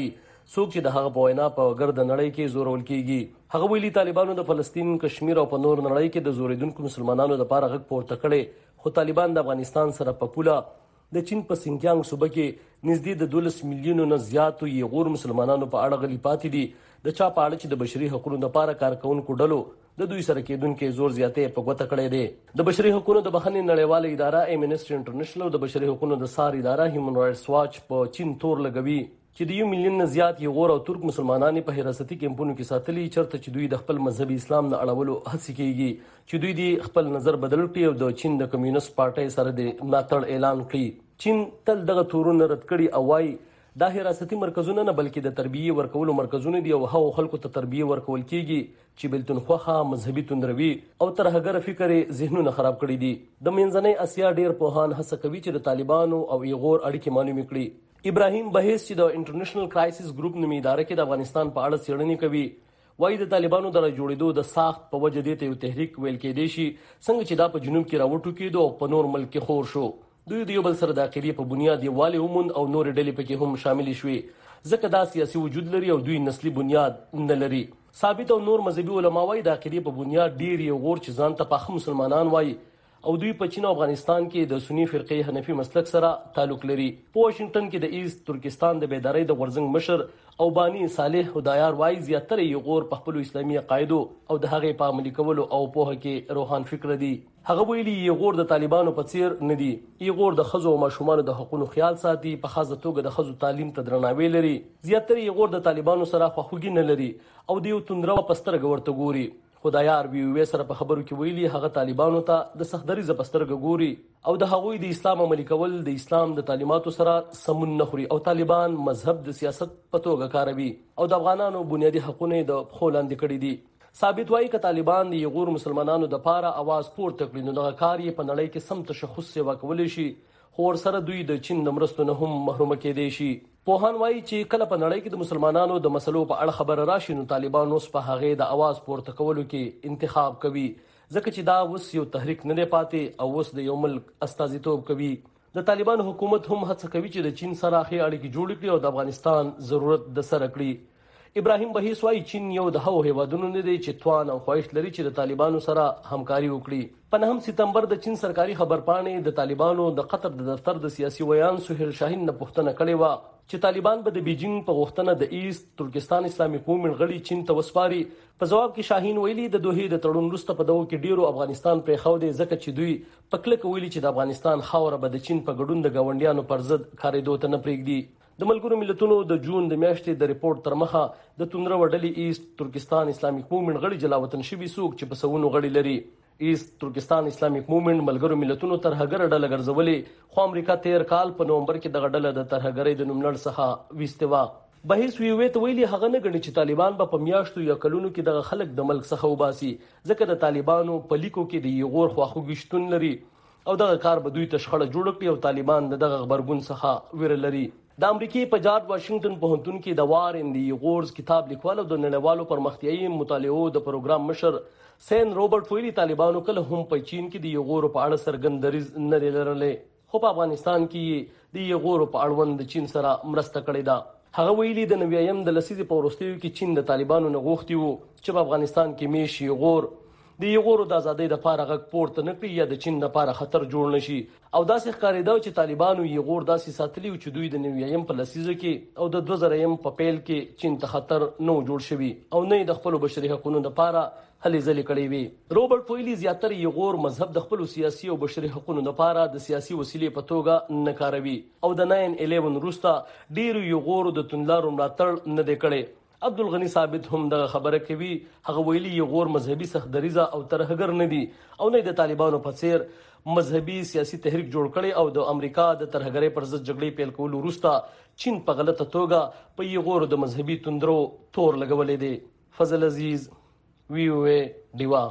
څوک چې د هغه په وینا په ګرد نړۍ کې زورول کیږي. هغه ویلي طالبانو د فلسطین، کشمیر او په نور نړۍ کې د زوریدونکو مسلمانانو لپاره غږ پورته کړي، خو طالبان د افغانستان سره په پوله د چین په سینکیانګ صوبه کې نږدې د دولس میلیونو نه زیاتو یغور مسلمانانو په اړه غلي پاتې دي. د چا په اړه چې د بشري حقوقو لپاره کار کوونکو ډلو د دوی سره کېدونکو زور زیاتې په ګوته کړی دی. د بشري حقوقو د بخښنې نړیواله اداره ایمنسټي انټرنیشنل او د بشري حقوقو د سار اداره هیومن رائټس واچ په چین تور لګوي چې د یو میلیون نه زیات یغور او ترک مسلمانان په حراستي کیمپونو کې ساتلي، چرته چې دوی د خپل مذهبي اسلام نه اړولو هڅه کوي چې دوی د خپل نظر بدل کړي او د چین د کمیونست پارټۍ سره د ملاتړ اعلان کړي. چین تل دغه تورونه رد کړي او وايي دا حراستي مرکزونه نه بلکې د تربیه ورکولو مرکزونه دي او هغو خلکو ته تربیه ورکول کیږي چې بلتونخواخه مذهبي توندروي او ترهګر فکر ذهنونه خراب کړي دي. د منځنۍ اسیا ډیر پوهان هڅه کوي چې د طالبانو او یغور اړیکې معلومې کړي. ابراهیم بهیس چې د انټرنیشنل کرایسس ګروپ نومي اداره کې د افغانستان په اړه څېړنې کوي، وایي د طالبانو د جوړېدو د ساخت په وجه دې ته یو تحریک ویل کېدی شي، څنګه چې دا په جنوب کې راوټوکېدو او په نور ملک کې خور شو. دوی د یو بل سره د عقیدې په بنیاد یووالی وموند او نورې ډلې پکې هم شاملې شوې، ځکه دا سیاسي وجود لري او دوی نسلي بنیاد نه لري. ثابت او نور مذهبي علما وایي د عقیدې په بنیاد ډېر یغور چې ځان ته پاخه مسلمانان وایي او دوی په چین او افغانستان کې د سنی فرقې حنفي مسلک سره تعلق لري. په واشنگټن کې د ایست ترکستان د بیدارۍ د غورځنګ مشر او بانی صالح هدایار وایي زیاتره یغور په خپل اسلامي عقایدو او د هغې په عملي کولو او پوهه کې روحان فکر دي. هغه ویلي یغور د طالبانو په څیر نه دي. یغور د ښځو او ماشومانو د حقوقو خیال ساتي، په خاصه توګه د ښځو تعلیم ته درناوی لري. زیاتره یغور د طالبانو سره خواخوږي نه لري او د یو توندرو په سترګه ورته ګوري. خدایار وی وی سره په خبرو کې ویلي هغه طالبانو ته د سختدریزه پسترګه ګوري او د هغوی د اسلام عملي کول د اسلام د تعلیماتو سره سمون نه خوري او طالبان مذهب د سیاست په توګه کاروي او د افغانانو بنیادي حقوقونه د پښو لاندې کړي دي. ثابت وایي ک طالبان د یغور مسلمانانو د پاره आवाज پورته کړي نو دغه کار یې په نړۍ کې سم تشخص سیوا کولی شي، خو ورسره دوی د چین د مرستو نه هم محروم کېدی شي. پوهان وایي چې کله په نړۍ کې د مسلمانانو د مسلو په اړه خبره راشي نو طالبان اوس په هغې د आवाज پورته کولو کې انتخاب کوي، ځکه چې دا اوس یو تحریک نه دی پاتې او اوس د یو ملک استازیتوب کوي. د طالبان حکومت هم هڅه کوي چې د چین سره ښې اړیکې جوړې کړي او د افغانستان ضرورت د سره کړي. ابراهیم بهیس وایي چین یو د هغو هیوادونو نه دی چې توان او خواهش لري چې د طالبانو سره همکاري وکړي. په نهم سپتمبر د چین سرکاري خبرپاڼې د طالبانو د قطر د دفتر د سیاسي ویان سهیل شاهین نه پوښتنه کړې وه چې طالبان به د بیجینګ په غوښتنه د ایست ترکستان اسلامي مومنټ غړي چین ته وسپاري. په جواب کې شاهین ویلي د دوحې د تړون وروسته په دغو کې ډیرو افغانستان پرېښودی ځکه چې دوی په کلکه ویلي چې د افغانستان خاوره به د چین په ګډون د ګاونډیانو پر ضد کارېدو ته نه پرېږدي. د ملګرو ملتونو د جون د میاشتې د ریپورت تر مخه د توندرو ډلې ایست ترکستان اسلامي مومنټ غړي جلا وطن شوي څوک چې په سوونو غړي لري. ایست ترکستان اسلامي مومنټ ملګرو ملتونو ترهګر ډله ګرځولې، خو امریکا تیر کال په نومبر کې دغه ډله د ترهګرۍ د نوملړ څخه ویستې وه. بهیس وی وی ته ویلي هغه نه ګڼي چې طالبان به په میاشتو یا کلونو کې دغه خلک د ملک څخه وباسي، ځکه د طالبانو په لیکو کې د یغور خواخوږي شتون لري او دغه کار به دوی ته شخړه جوړه کړي او طالبان د دغه غبرګون څخه ویره لري. د امریکې په جارج واشنگټن پوهنتون کې د وار ان دی یغورز کتاب لیکوال او د نړیوالو پرمختیایي مطالعو د پروګرام مشر سین روبرټ ویلي طالبانو کله هم په چین کې د یغورو په اړه څرګند دریځ نه دی لرلی، خو په افغانستان کې د یغورو په اړوند د چین سره مرسته کړې ده. هغه ویلي د نویم د لسیزې په وروستیو کې چین د طالبانو نه غوښتي وو چې په افغانستان کې میش یغور د یغورو د ازادۍ دپاره غږ پورته نه کړي یا د چین دپاره خطر جوړ نه شي. او داسې ښکارېده چې طالبانو یغور داسې ساتلي و چې دوی د نویم په لسیزه کې او د دوه زره په پیل کې چین ته خطر نه و جوړ شوي او نه یې د خپلو بشري حقونو دپاره هلې ځلې کړې وي. روبرټ ویلي زیاتره یغور مذهب د خپلو سیاسي او بشري حقونو دپاره د سیاسي وسیلې په توګه نه کاروي او د ناین الیون وروسته ډېرو یغورو د توندلارو ملاتړ نه دی کړی. عبدالغنی ثابت هم دغه خبره کوي. هغه ویلي یغور مذهبي سختدریزه او ترهګر نه دي او نه د طالبانو په څیر مذهبي سیاسي تحریک جوړ کړي او د امریکا د ترهګرۍ پر ضد جګړې پیل کولو وروسته چین په غلطه توګه په یغورو د مذهبي توندرو تور لګولی دی. فضل عزیز، وی او اے ډیوا.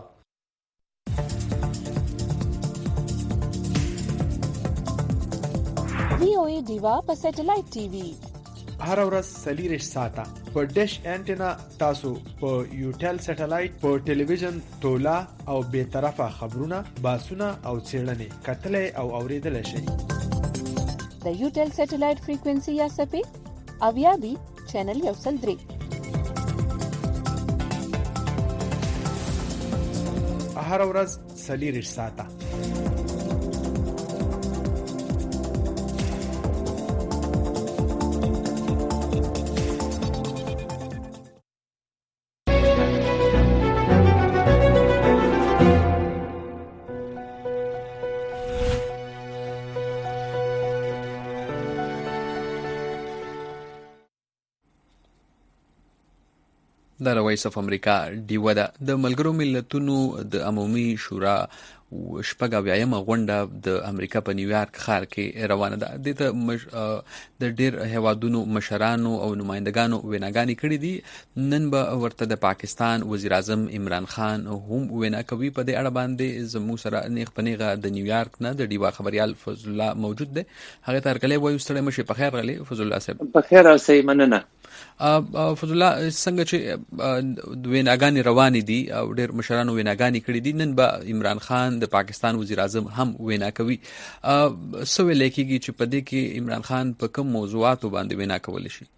وی او اے ډیوا په سټلایټ ټي وي هر ورځ څلېرویشت ساعته په ډش انټینا تاسو په یوټل سټلایټ په ټلویزیون تولا او بې طرفه خبرونه، باسونه او څېړنې کتلی او اورېدلی شئ. د یوټل سټلایټ فریکوینسي یا څپې اویا دي چینل یو سل درې. هر ورځ څلور ساعته د وایس اف امریکا ډیوه ده. د ملګرو ملتونو د عمومي شورا شپږ اویایمه غونډه د امریکا په نیویارک ښار کې روانه ده. دته مش... د ډیر هیوادونو مشرانو او نمائندګانو ویناګانې کړې دي. نن به ورته د پاکستان وزیر اعظم عمران خان هم وینا کوي. په دې اړه باندې زموږ سره نیغ په نیغه د نیویارک نه د ډیوا خبريال فضل الله موجود دی. هغه ترکلې وایو ستړي مشه په خیر غلي فضل الله صاحب. په خیر اوسئ. مننه. فضل الله څنګه چې ویناګانې روانې دي او ډېر مشرانو ویناګانې کړې دي، نن به عمران خان د پاکستان وزیر اعظم هم وینا کوي. څه ویل کېږي چې په دې کې عمران خان په کوم موضوعاتو باندې وینا کولی شي؟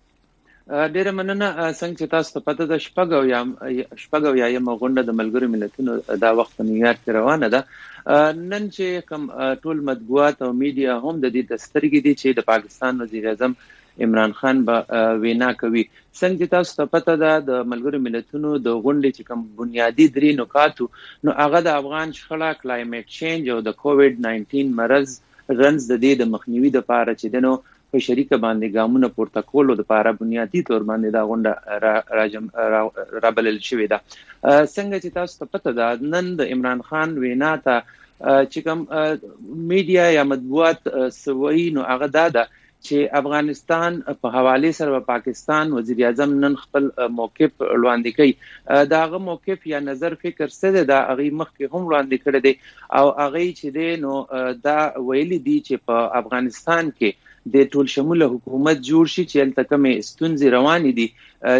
ډېره مننه. څنګه چې تاسو ته پته ده شپږ اویایمه شپږ اویایمه غونډه د ملګرو ملتونو دا وخت په نیویارک کې روانه ده. نن چې کوم ټول مطبوعات او میډیا هم د دې د سترګې دي چې د پاکستان وزیر اعظم عمران خان به وینا کوي. څنګه تاسو ته پته ده د ملګرو ملتونو د غونډې چې کوم بنیادی درې نکاتو نو هغه د افغان شخړه، کلایمټ چینج او د کووډ ناینټین مرض رنځ د دې د مخنیوي لپاره چې دنو په شریکه باندې ګامونه پورته کولو لپاره بنیادی تور باندې دا غونډه راجم رابلل شوې ده. څنګه چې تاسو ته پته ده نن د عمران خان وینا ته چې کوم میډیا یا مطبوعات سوي نو هغه دا ده چې افغانستان په حواله سره پاکستان وزیر اعظم نن خپل موقف وړاندې کوي. دا هغه موقف یا نظر فکر څه ده دا هغه مخکې هم وړاندې کړی دی او هغه چې دی نو دا ویلي دي چې په افغانستان کې د ټول شموله حکومت جوړ شي چې الته کومې ستونزې روانې دي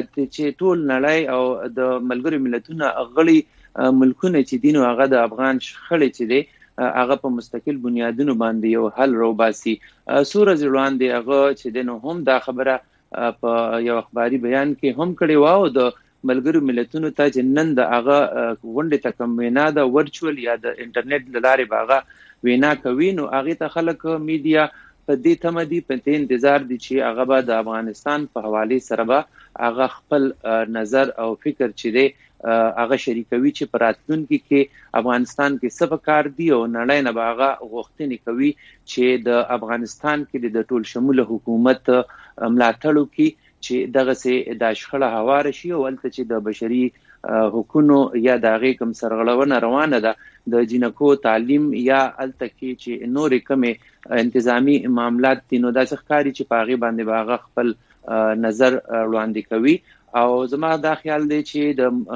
چې ټول نړۍ او د ملګرو ملتونو غړي ملکونه چې دي نو هغه د افغان شخړې چې دی هغه په مستقل بنیادونو باندې یو حل روباسي. سورج وړاندې هغه چې دنه هم دا خبره په یو اخباري بیان کې هم کړي واو د ملګرو ملتونو ته چې نن د هغه غونډې ته کوم وینا د ورچوال یا د انټرنیټ لارې باغه وینا کوي نو هغه ته خلک میډیا په دې تمدي په انتظار دي چې هغه به د افغانستان په حواله سره به هغه خپل نظر او فکر چې دی هغه شریکوي چې پراتلونکو کې افغانستان کې څه کار دی او نړۍ نه هغه غوښتنې کوي چې د افغانستان کې د ټول شموله حکومت ملاتړ وکړي چې دغه سه د شخړه هوار شي او ولته چې د بشري حقوقو یا د هغه کوم سرغړونه روانه ده د جنکو تعلیم یا الته کې چې نورې کومه انتظامی معاملات دي نو د ښکاری چې پاغي باندې باغ خپل نظر وړاندې کوي. او زما دا خیال دی چې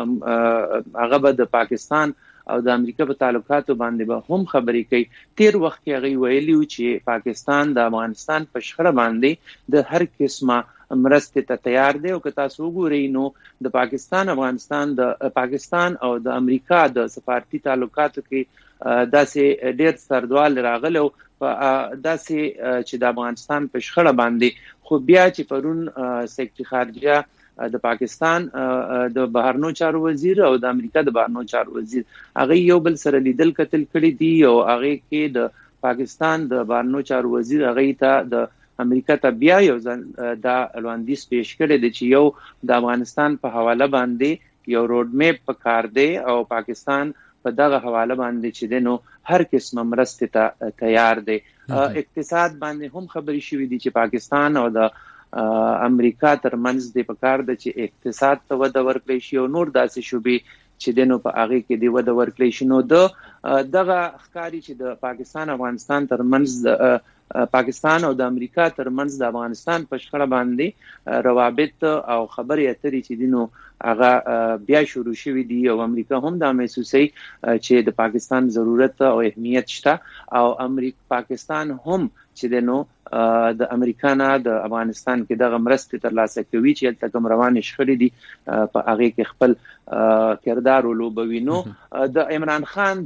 د هغه به د پاکستان او د امریکا په تعلقاتو باندې به هم خبرې کوي. تیر وخت کې هغه ویلي چې پاکستان د افغانستان په شخړه باندې د هر قسمه مرسته ته تیار دی او که تاسو وګورئ نو د پاکستان افغانستان د پاکستان او د امریکا د سفارتي تعلقاتو کې داسې ډېر سردوال راغلو په داسې چې د افغانستان په شخړه باندې خو بیا چې پرون سیکرټری خارجه د پاکستان د بهرنیو چارو وزیر او د امریکا د بهرنیو چارو وزیر هغه یو بل سره لیدل کتل کړي دي او هغه کې د پاکستان د بهرنیو چارو وزیر هغه ته د امریکا ته بیا یو ځل دا وړاندیز پیش کړی دی چې یو د افغانستان په حواله باندې یو روډ میپ پکار دی او پاکستان په دغه حواله باندې چې دنو هر قسمه مرسته ته تیار دی. اقتصاد باندې هم خبري شوې دي چې پاکستان او د امریکا ترمنځ د پکار د چې اقتصاد ته وده ورکړي شي او نور داسې شوبې چې دنو په هغه کې دی وده ورکړي شي نو د دغه ښکاری چې د پاکستان افغانستان ترمنځ د پاکستان او د امریکا ترمنځ د افغانستان په شخړه باندې روابط او خبرې اترې چې دینو هغه بیا شروع شوې دي او امریکا هم دا محسوسوي چې د پاکستان ضرورت او اهمیت شته او امریکا پاکستان هم چې د نو د امریکا نه د افغانستان کې د مرستې ترلاسه کوي چې تل کوم روان شخړې دي په هغه کې خپل کردار ولوبوي. نو د عمران خان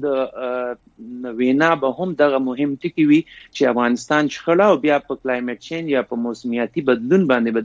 د وینا به هم دغه مهم ټکی وي چې افغانستان شخړه او بیا په کلایمټ چینج یا په موسمیاتي بدلون باندې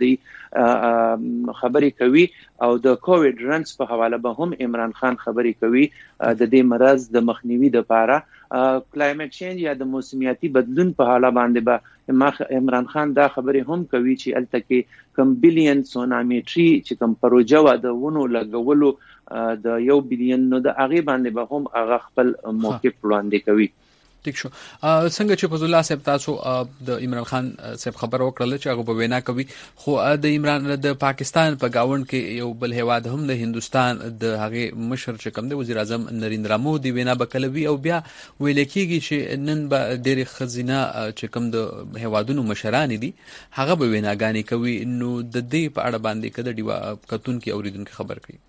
بدی خبرې کوي او د کووډ رنز په حواله به هم عمران خان خبرې کوي د دې مرض د مخنیوي لپاره. کلایمټ چینج یا د موسمیاتي بدلون په حواله باندې به عمران خان دا خبرې هم کوي چې الته کې کم بلین سونامیټري چې کم پروژه و د ونو لګولو د یو بلین نو د هغه باندې به هم هغه خپل موقف وړاندې کوي. ټیک شو. څنګه چې فضل الله صاحب تاسو د عمران خان صاحب خبر وکړل چې هغه په وینا کوي خو د عمران د پاکستان په گاوند کې یو بل هواد هم د هندستان د هغه مشر چې کوم د وزیر اعظم نریندرا مودي وینا بکلوي او بیا ویل کېږي چې نن به ډېر خزینه چې کوم د هوادونو مشران دي هغه به ویناګانی کوي. نو د دې په اړه باندې کده دی کتون کې اوریدونکو خبر کوي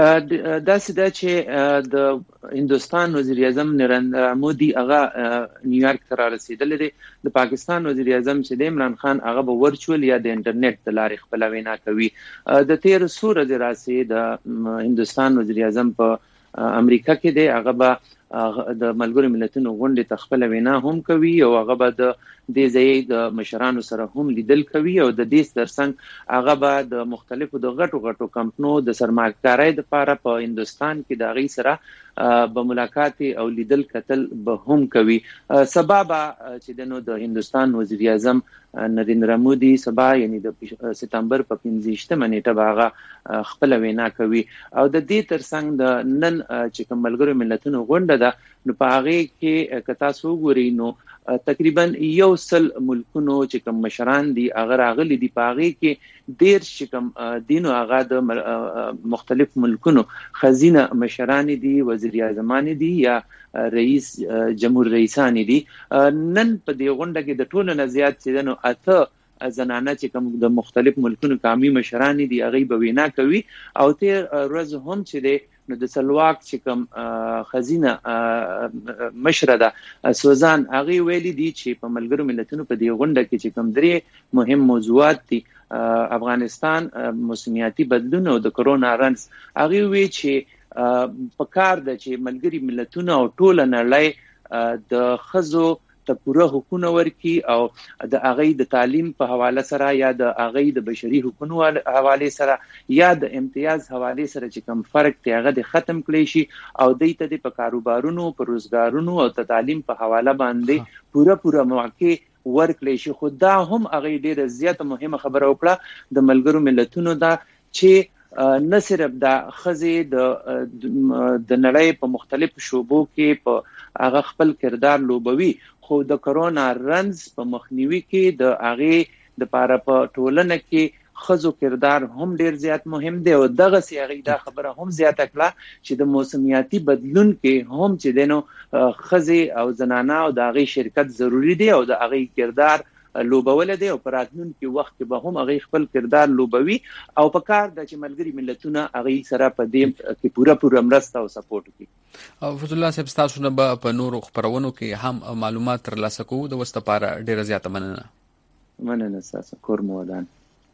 دا سده چې د هندستان وزیر اعظم نریندرا مودي هغه نیویارک ته رسیدل دي. د پاکستان وزیر اعظم چې د عمران خان هغه به ورچوال یا د انټرنیټ د لارې خپل وینا کوي. د تیر سور د راسي د هندستان وزیر اعظم په امریکا کې دی هغه به د ملګرو ملتونو غونډې تخپل وینا هم کوي او هغه به د دې ځای د مشرانو سره هم لیدل کوي او د دې ترڅنګ هغه به د مختلفو د غټو غټو کمپنو د سرمایه‌دارۍ لپاره په هندستان کې د غي سره به ملاقات او لیدل کتل به هم کوي. سبب چې د نو د هندستان وزیر اعظم نریندرا مودي سبا یعنی د سپتمبر په پنځه نیټه باغه خپل وینا کوي او د دې ترڅنګ د نن چې کوم ملګرو ملتونو غونډه ده نو په هغه کې کتا سو ګوري نو تقریبا یو سل ملکونو چې کوم مشران دي هغه راغلي دي په هغه کې ډیر چې کوم دینو هغه د مختلف ملکونو خزینه مشران دي وزیر اعظمان دي یا رئیس جمهور رئیسان دي. نن په دې غونډه کې د ټولو نه زیات چې نو اته زنانه چې کوم د مختلف ملکونو قومي مشران دي هغه به وینا کوي او تیر ورځ هم چې دی نو د سلواک چې کوم خزینه مشره ده سوزان هغه ویلي دي چې په ملګرو ملتونو په دې غونډه کې چې کوم درې مهم موضوعات دي افغانستان موسمیاتي بدلون او د کرونا رنز هغه وی چې په کار د چې ملګری ملتونو او ټول نړۍ د خزو ته پوره حقوق ورکي او د هغه د تعلیم په حواله سره یا د هغه د بشري حقوقو حواله سره یا د امتیاز حواله سره چې کوم فرق دی هغه د ختم کړي شي او د ته په کاروبارونو په روزګارونو او د تعلیم په حواله باندې پوره پوره موقع ورکړي شي. خو دا هم هغه ډیره زیاته مهمه خبره وکړه د ملګرو ملتونو دا چې نه صرف د خزې د د نړۍ په مختلفو شوبو کې په هغه خپل کردار لوبوي خو د کرونا رنز په مخنیوي کې د هغه د پاره په ټولنه کې خزو کردار هم ډیر زیات مهم دی او دغه سی هغه دا خبره هم زیات کړه چې د موسمیاتي بدلون کې هم چې دینو خزې او زنانه او د هغه شرکت ضروری دی او د هغه کردار لوبول دی او پراتون کې وخت کې به هم هغه خپل کردار لوبوي او په کار د چې ملګری ملتونه هغه سره په دې کې پوره پوره مرسته او سپورټ کوي. فضل الله صاحب تاسو نه په نورو خبرونو کې هم معلومات ترلاسه کوو د وسته لپاره ډیره زیاته مننه. مننه تاسو کور مو ودان.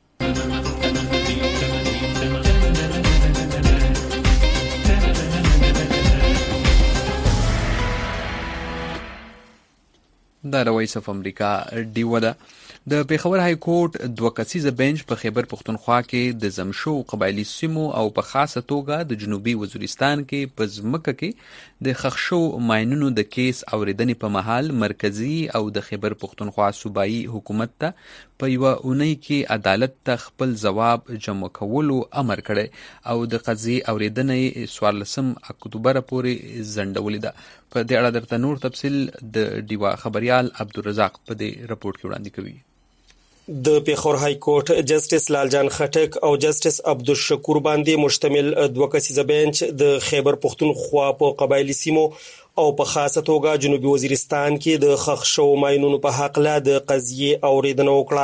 دا د وایس اف امریکا ډیو ده. د پیښور های کورټ دوه کسیزه بنچ په خیبر پښتونخوا کې د زمشو قبایلی سیمو او په خاصه توګه د جنوبي وزیرستان کې په ځمکه کې د خښشو ماینونو د کیس اوریدنې په محل مرکزی او د خیبر پښتونخوا صوبایي حکومت ته په یو اونۍ کې عدالت ته خپل ځواب جمع کولو امر کړی او د قضیې اوریدنې څوارلسم اکتوبر پورې ځنډولې ده. په دې اړه درته نور تفصیل د ډیوا خبريال عبدالرزاق په دې رپورت کې وړاندې کوي. د پیښور های کورټ جسټس لالجان خټک او جسټس عبدالشکور باندې مشتمل دوه کسیزه بنچ د خیبر پښتونخوا په قبایلی سیمو او په خاصه توګه جنوبي وزیرستان کې د خښشو ماینونو په حق له د قضیې اوریدنه وکړه.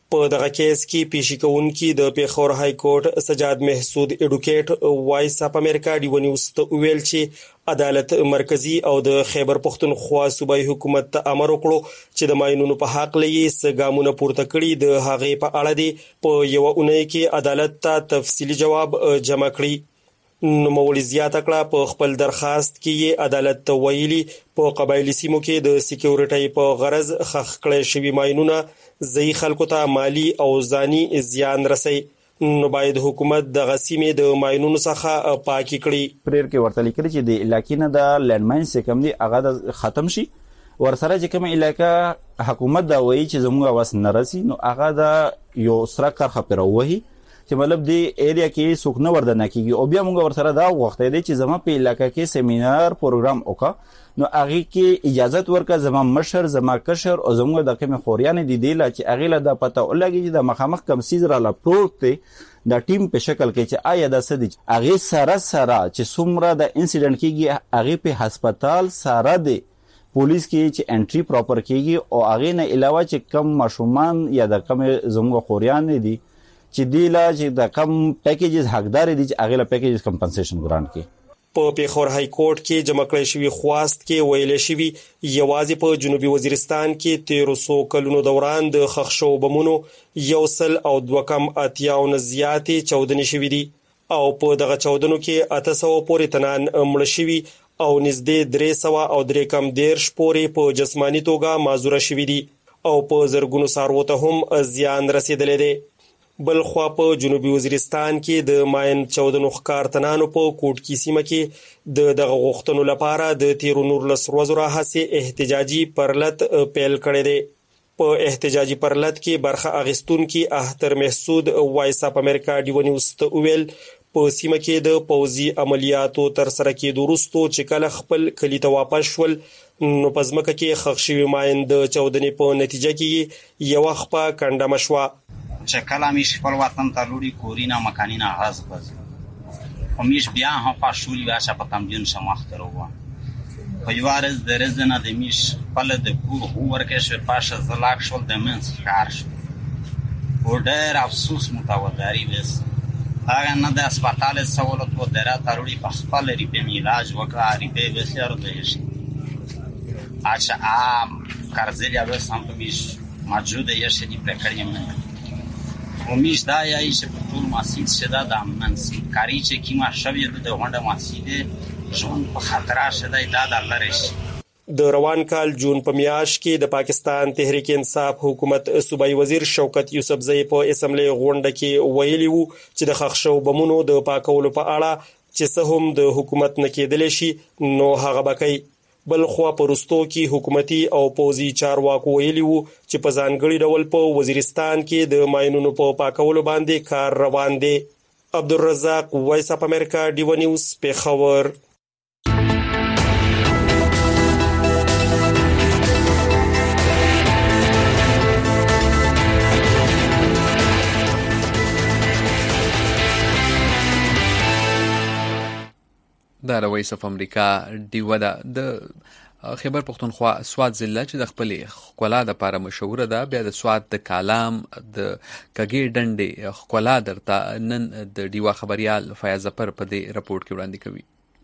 په دغه کیس کې پیشي کوونکي د پیښور های کورټ سجاد محسود اډوکیټ وایس اپ امریکا ډیو نیوز ته ویل چې عدالت مرکزی او د خیبر پختونخوا صوبایي حکومت ته امر وکړو چې د ماینونو په حق لې سګامونه پورته کړي د هغې په اړه دی په یو اونۍ کې عدالت ته تفصیلی جواب جمع کړي. نو مولوی زیاته کړه په خپل درخواست کې یې عدالت ته ویلي په قبایلی سیمو کې د سکیورټي په غرض خخ کړی شوی ماینونه ځای خلکو ته مالی او ځاني زیان رسي. نو باید حکومت د غسیمې د ماینونو څخه پاکي کړي. پرېر کې ورته لیکلي چې د علاقې نه د لینډ ماین سکم دی هغه ختم شي ورسره چې کوم علاقې حکومت دا وایي چې زموږ واس نه رسي نو هغه د یو سره کرخه پیروي چې مطلب دی ایریا کې څوک نه وردن کیږي او بیا موږ ورسره دا وخت دی چې زما په علاقې کې سیمینار پروګرام وکړه نو هغه کې اجازه ورکړه زما مشر زما کشر او زموږ د کوم خوريان دي دی لا چې هغه له د پته ولګي چې د مخامخ کم سیز را لپروت دی د ټیم په شکل کې چې آیا د سدي هغه سره سره چې څومره د انسیډنټ کېږي هغه په هسپتال سره دی پولیس کې چې انټری پراپر کېږي او هغه نه علاوه چې کم مشومان یا د کم زموږ خوريان دي چې دی لا چې د کم پیکیجز حقدار دي چې هغه له پیکیجز کمپنسیشن ګرانټ کې. په پیښور های کورټ کې جمع کړی شوی خواست کې ویل شوی یوازې په جنوبي وزیرستان کې تیرو سو کلونو دوران د خښشو بمونو یو سل او دوه کم اتیاونه زیاتې چودنې شوې دي او په دغه چودنو کې اته سوه پورې تنان مړه شوي او نږدې درې سوه او درې کم دیرش پورې په جسماني توګه معذوره شوي دي او په زرګونو څاروو ته هم زیان رسېدلی دی. بل خوا په جنوبي وزیرستان کې د ماین چودنو ښکارتنانو په کوټ کې سیمه کې د دغه غوښتنو لپاره د تیرو نورلس ورځو راهیسې احتجاجي پرلط پیل کړی دی. په احتجاجي پرلط کې برخه اخیستونکي اختر محسود وایس اپ امریکا ډیو نیوز ته ویل په سیمه کې د پوځي عملیاتو تر سره کېدو وروسته چې کله خپل کلي ته واپس شول نو په ځمکه کې ښخ شوي ماین د چودنې په نتیجه کې یوه خپه کنډمه شوه چې کله میش خپل وطن ته لوري کورینه مکانینه غاز بز خو میش بیا هم پاشولی واشه په کمجن شماختر وو په یوارز د رزنه د میش خپل د کور ورکه شو پاشه زلاک شول د منس کار شو ورډر افسوس متوادری وس هغه نه د هسپتال سہولت و درا تروړي په خپل ریپم علاج وکړه ریپې وسره د شي اچھا ام کارزلیا وس هم میش موجوده یې شدي پرکړیم ومیش دا یای چې په ټول مسجد شدا د منس کاری چې کیما شوی د غونډه مسجد ژوند په خطر شدا د الله رشي. د روان کال جون په میاشت کې د پاکستان تحریک انصاف حکومت صوبایي وزیر شوکت یوسفزئی په اسمبلی غونډه کې ویلي وو چې د خښشو بمونو د پاکولو په اړه چې څه هم د حکومت نه کېدلی شي نو هغه به کوي. بل خو په رستو کې حکومتي او پوځي چارواکو ویلي وو چې په ځانګړي ډول په وزیرستان کې د ماینونو په پاکولو باندې کار روان دی. عبدالرزاق وایس اپ امریکا ډیو نیوز پیښور. دا وایس اف امریکا ډیو دا د خیبر پختونخوا سواد ضلع چې د خپل خپلا د لپاره مشهور ده بیا د سواد د کالام د کګي ډنډې خپلا درته نن د ډیوا خبريال فیاض ظفر په دې رپورت کې وړاندې کوي.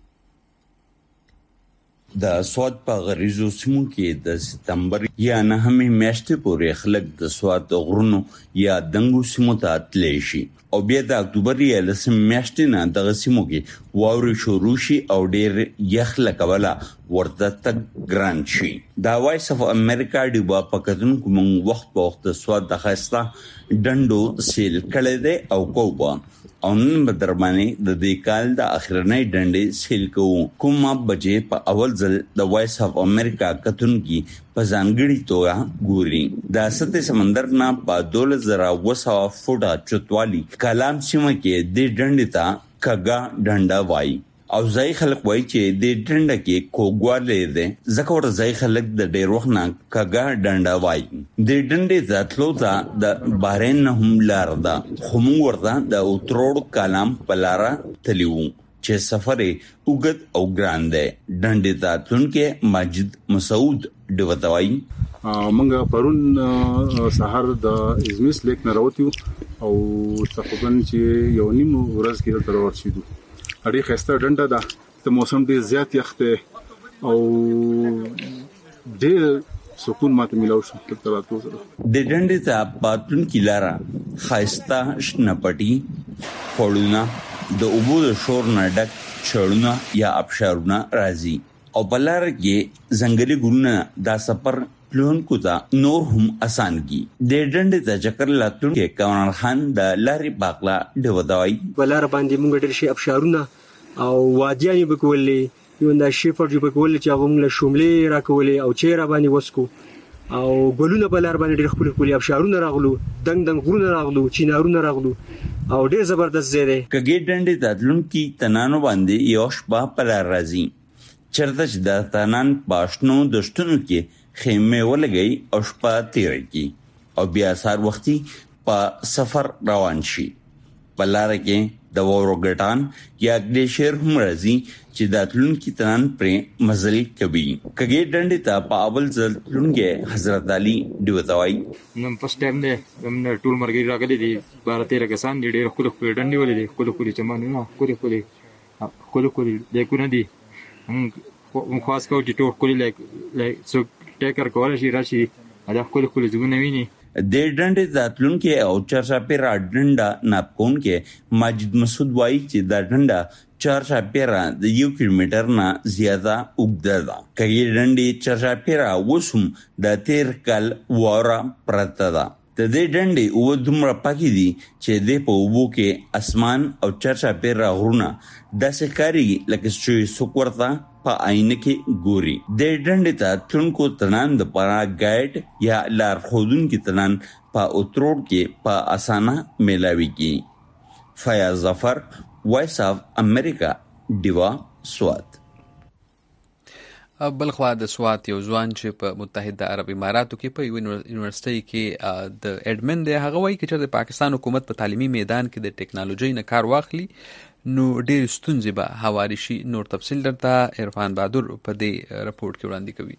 د سواد په غریزو سیمو کې د سپتمبر یا نهمې میاشتې پورې خلک د سواد غرونو یا دنګو سیمو ته تللی شي او بیا د اکتوبر یا لسم میاشتې نه دغه سیمو کې واورې شروع شي او ډېر یخ له کبله ورته تګ ګران شي. دا وایس اف امریکا ډیوا په کتونکو موږ وخت په وخت د سواد د ښایسته ډنډو سیل کړی دی او کوبه او نن به در باندې د دې کال د اخرنۍ ډنډې سیل کوو. کومه بجې په اول ځل د وایس اف امریکا کتونکي په ځانګړي توګه ګوري. د سطح سمندر نه په دولس زره اوه سوه فوټه چتوالي کلام سیمه کې د ډنډې ته کګا ډنډه وایي او ځای خلک وایي چې د ډنډه کې کوګوالی دی ځکه ورته ځای خلک د ډېر وخت نه کګا ډنډه وایي. د ډنډې ته تلو ته د بحرین نه هم لاره ده خو موږ ورته د اتروړ کالام په لاره تللي وو چې سفر اوږد او ګران دی. ډنډې ته تلونکي ماجد مسعود ډوتوي منګه پرون سحر د ازمیس لیک نه راوتیو او تقریبا چې یو نیم ورځ کې تر ورسېدو. اړې خسته ډنډه ده د موسم ډیر زیات یخ دی او ډیر سکون ماته ملو شو تر راتلو سره. د ډنډې ته پاتون کی لاره خایستا شنپټي خړونه د اوبو د شور نه ډک چړونه یا ابشارونه راځي او بلار کې ځنګلي ګورونه دا سفر پلونکو ته نور هم آسان کی. د ډنډې ته چکر لاتون کې کمران خان د لارې باغلا ډوډوي بلار باندې مونږ ډېر شي ابشارونه او وادیانی بکولې یو دا شیفر جو بکول چې هغه موږ له شوملې راکولې او چیرې باندې وسکو او ګلونه بلار باندې ډېر خپل خپل ابشارونه راغلو دنګ دنګ غرونه راغلو چینارونه راغلو او ډېر زبردست ځای دی. کګې ډنډې ته تلونکي تنانو باندې یو شپه پلار راځي چرته چې د تنان پاشنو د شتونو کې خیمه ولګي او شپه تیر کی او بیا سار وختي په سفر روان شي. پلار کې د وورګټان یا ګلیشیر هم راځي چې د تلونکي تنان پر مزل کوي. کګې ډنډې ته په اول ځل تلونکي حضرت علي ډوتوي نن فرست ټایم دی موږ ټول مرګي راغلي دي بارا تیر کسان دي ډېر خپل خپل ډنډې ولې دي خپل خپل چمنونه خپل خپل خپل خپل د کو نه دي موږ خاص کو چې ټول خپل لایک لایک سو ټیکر کول شي راشي دا خپل خپل ځګونه ویني. د ډنډې د تلونکي او چرچاپیرا ډنډه ناپکون کې ماجد مسعود وایي چې دا ډنډه چرچاپیرا د یو کیلومتر نه زیاته اوږده ده. کګې ډنډې چرچاپیرا وسوم د تیر کال واره پرته ده. د دې ډنډې او دومره پاکي دي چې د په اوبو کې اسمان او چرچاپیرا غرونه داسې کاری لکه چې سکورتا په آینه کې ګوري. د ډنډې ته تلونکو تنان د پارا ګایډ یا لار خودونکو تنان په اوتروډ کې په اسانه ملاوي کی. فیاض ظفر وایس اف امریکا دیوا سوات. بلخوا د سوات یو ځوان چې په متحده عرب اماراتو کې په یونیورسيټي کې د اډمن دی هغه وایي چې د پاکستان حکومت په تعلیمي میدان کې د ټیکنالوژي نه کار واخلي نو ډېر ستونزې به هواري شي. نور تفصیل درته عرفان بهادر په دې رپورټ کې وړاندې کوي.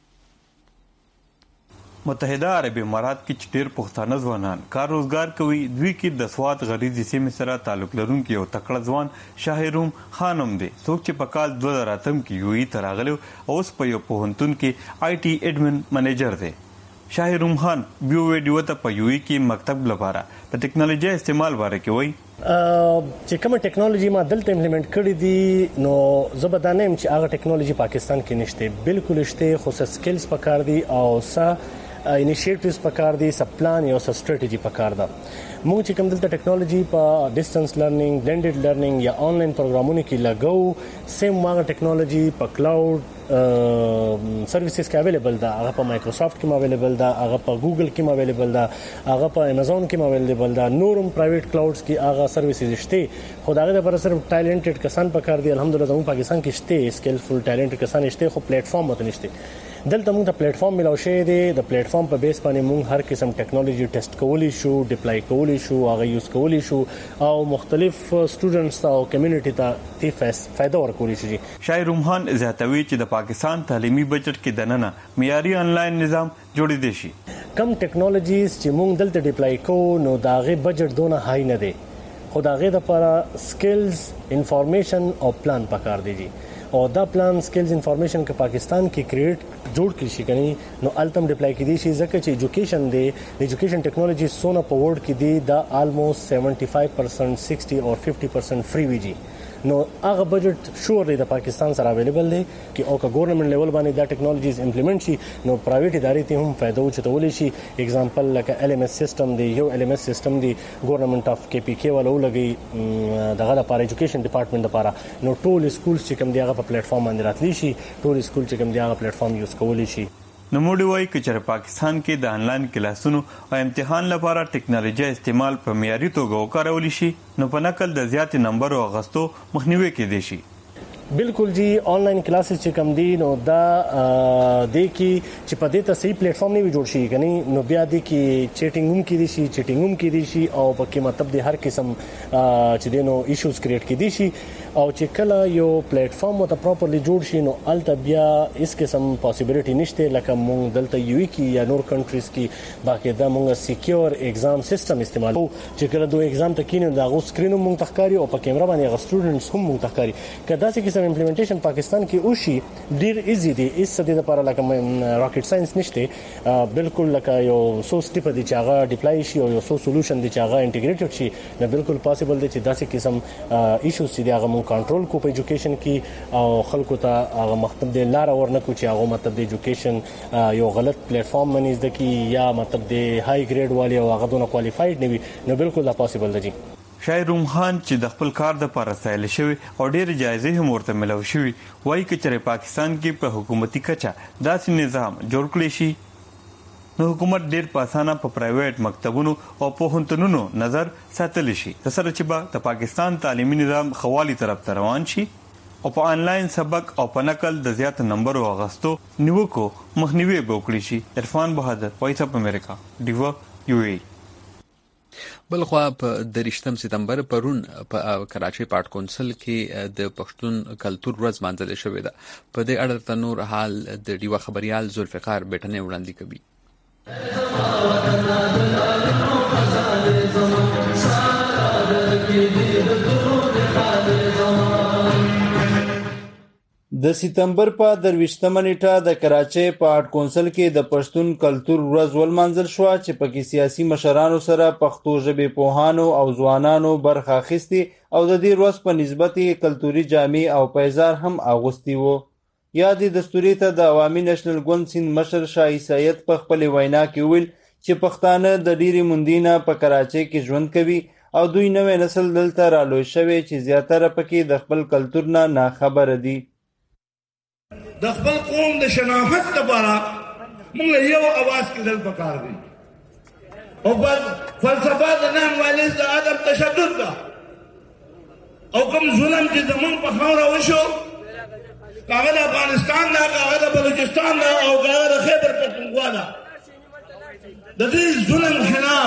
متحده عرب امارات کې ډېر پښتانه ځوانان کار روزګار کوي. دوی کې د سوات غریزي سیمې سره تعلق لرونکي یو تکړه ځوان شاهروم خان هم دی څوک چې په کال دوه زره اتم کې یو ای ته راغلی اوس په یو پوهنتون کې آی ټي اډمن منیجر دی. شاهروم خان بیو ویډیو ته په یو ای کې مکتب لپاره د ټیکنالوژي استعمال باره کې وایي چې کومه ټیکنالوژي ما دلته امپلیمنٹ کړې دي نو زه به دا نه یم چې هغه ټیکنالوژي پاکستان کې نشته. بالکل شته خو څه سکلز پکار دي او څه انیشیټیوز پکار دي څه پلان یو څه سټریټجی پکار ده. موږ چې کوم دلته ټیکنالوژي په ډیسټنس لرنینګ بلندډ لرنینګ یا آنلاین پروګرامونو کې لګو سیم ماغه ټیکنالوژي په کلاود سرویسز کې اویلیبل ده. هغه په مایکروسافټ کې اویلیبل ده هغه په ګوګل کې اویلیبل ده هغه په امازون کې اویلیبل ده نورم پرایویټ کلاودز کې هغه سرویسز شته. خو دا غوډه پر صرف ټیلنټډ کسان پکار دي. الحمدلله زموږ پاکستان کې شته سکلفل ټیلنټډ کسان شته خو پلیټ فارم مته نشته. دلته موږ ته پلیټ فارم ملو شوی دی. د پلیټ فارم په بیس باندې موږ هر قسم ټیکنالوژي ټیسټ کولی شو ډیپلای کولی شو هغه یوز کولی شو او مختلف سټوډنټس او کمیونټي ته تیفس فائدہ ورکولی شي. شاهروم خان زیاتوي چې د پاکستان تعلیمي بجټ کې دننه معیاري انلاین نظام جوړې دي شي. کم ټیکنالوژیز چې موږ دلته ډیپلای کوو نو داغه بجټ دونه هاي نه دی خو داغه لپاره سکلز انفارمیشن او پلان پکار دی او دا پلان سکلز انفارمیشن کې پاکستان کې کریټ جوړ کړی شي کني نو التم ډیپلای کړي شي ځکه چې ایجوکیشن دی ایجوکیشن ټیکنالوژي سونه په ورډ کې دی دا almost seventy-five percent sixty or fifty percent free ویجی نو هغه بجټ شور دی د پاکستان سره اویلیبل دی چې او کا ګورنمنت لیول باندې دا ټیکنالوژیز امپلیمنٹ شي نو پرایویټ ادارې ته هم فائدہ وچتول شي. اگزامپل لکه ال ام اس سیستم دی یو ال ام اس سیستم دی ګورنمنت اف کې پی کې ولو لګي دغه لپاره ایجوکیشن ډپارټمنټ لپاره نو ټول سکولز چې کوم دی هغه په پلیټ فارم باندې راتلی شي ټول سکول چې کوم دی هغه پلیټ فارم یوز کولی شي. نوموړي وایي چې پاکستان کې د انلاین کلاسونو او امتحان لپاره ټیکنالوژي استعمال په معیاري توګه وکارول شي نو په نقل د زیات نمبر او غستو مخنیوي کېدای شي. بالکل جی آنلاین کلاسز چې کم دي نو دا د کی چې په دې ته صحیح پلیټ فارم نه وي جوړ شي کني نو بیا د کی چیټینګ هم کې دي شي چیټینګ هم کې دي شي او په کې مطلب د هر قسم چې دینو ایشوز کریټ کې دي شي او چې کله یو پلیټ فارم ته پراپرلی جوړ شي نو الته بیا هیڅ قسم پاسیبিলিټي نشته لکه مونږ دلته یو کې یا نور کنټریز کې باقاعده مونږ سکیور ایگزام سیستم استعمالو چې کله دوه ایگزام ته کینو دا غو سکرین مونږ تخکاری او په کیمرا باندې غو سټوډنټس هم مونږ تخکاری کدا چې قسم امپلیمنټیشن پاکستان کې وشي ډیر ایزی دی اس د لپاره لکه راکټ ساينس نشته بالکل لکه یو سو سټیپ دی چې هغه ډیپلای شي او یو سو سولوشن دی چې هغه انټیګریټډ شي نو بالکل پاسیبل دی چې داسې قسم ایشوز چې هغه مونږ کنټرول کو په ایجوکیشن کې او خلکو ته هغه مطلب دی لار ورنکو چې هغه مطلب د ایجوکیشن یو غلط پلیټ فارم باندې د کی یا مطلب دی های ګریډ والی او هغه دونه کوالیفاید نه وي نو بالکل دا پاسیبل دی. شاعر روم خان چې د خپل کار د پاره سایل شوی او ډېر جایزې هم ورته ملو شوی وایي چې پاکستان کې په حکومتي کچا داسې نظام جوړ کړی شي نو حکومت ډېر په اسانه په پرایویټ مکتبونو او پوهنتونونو نظر ساتل شي د سره چې به د پاکستان تعلیمي نظام خوالي طرف ته روان شي او په انلاین سبق او په نقل د زیات نمبر او غستو نیوکو مخنیوي وکړي شي. عرفان بهادر وایس اپ امریکا دیو یو ای. بلخوا په درشتم سپتمبر پرون په کراچۍ پارت کونسل کې د پښتون کلچر ورځ مانځل شوې ده. په دې اړه د نور حال د ډیوا خبريال ذوالفقار بیٹنه وړاندې کوي. د سپتمبر په درویشتمه نیټه د کراچۍ په آرټ کونسل کې د پښتون کلچر ورځ ولمانځل شو چې پکې سیاسي مشرانو سره پښتو ژبې پوهانو او ځوانانو برخه اخیستي او د دې ورځ په نسبت کلتوري جامې او پیزار هم اغوستي وو. یادې دستوري ته د عوامي نېشنل ګوند سیند مشر شاه سید په خپل وینا کې ویل چې پښتانه د ډیری مندینه په کراچۍ کې ژوند کوي او دوی نوې نسل دلته رالوی شوی چې زیاتره پکې د خپل کلچر نه ناخبره دي. د خپل قوم د شناخت لپاره موږ یو اواز کېدل پکار دي او بل فلسفه د نن والز د ادب تشدد ده او کوم ظلم چې زمون په خاوره وشو هغه د افغانستان نه هغه د بلوچستان نه او هغه د خیبر پختونخوا نه د دې ظلم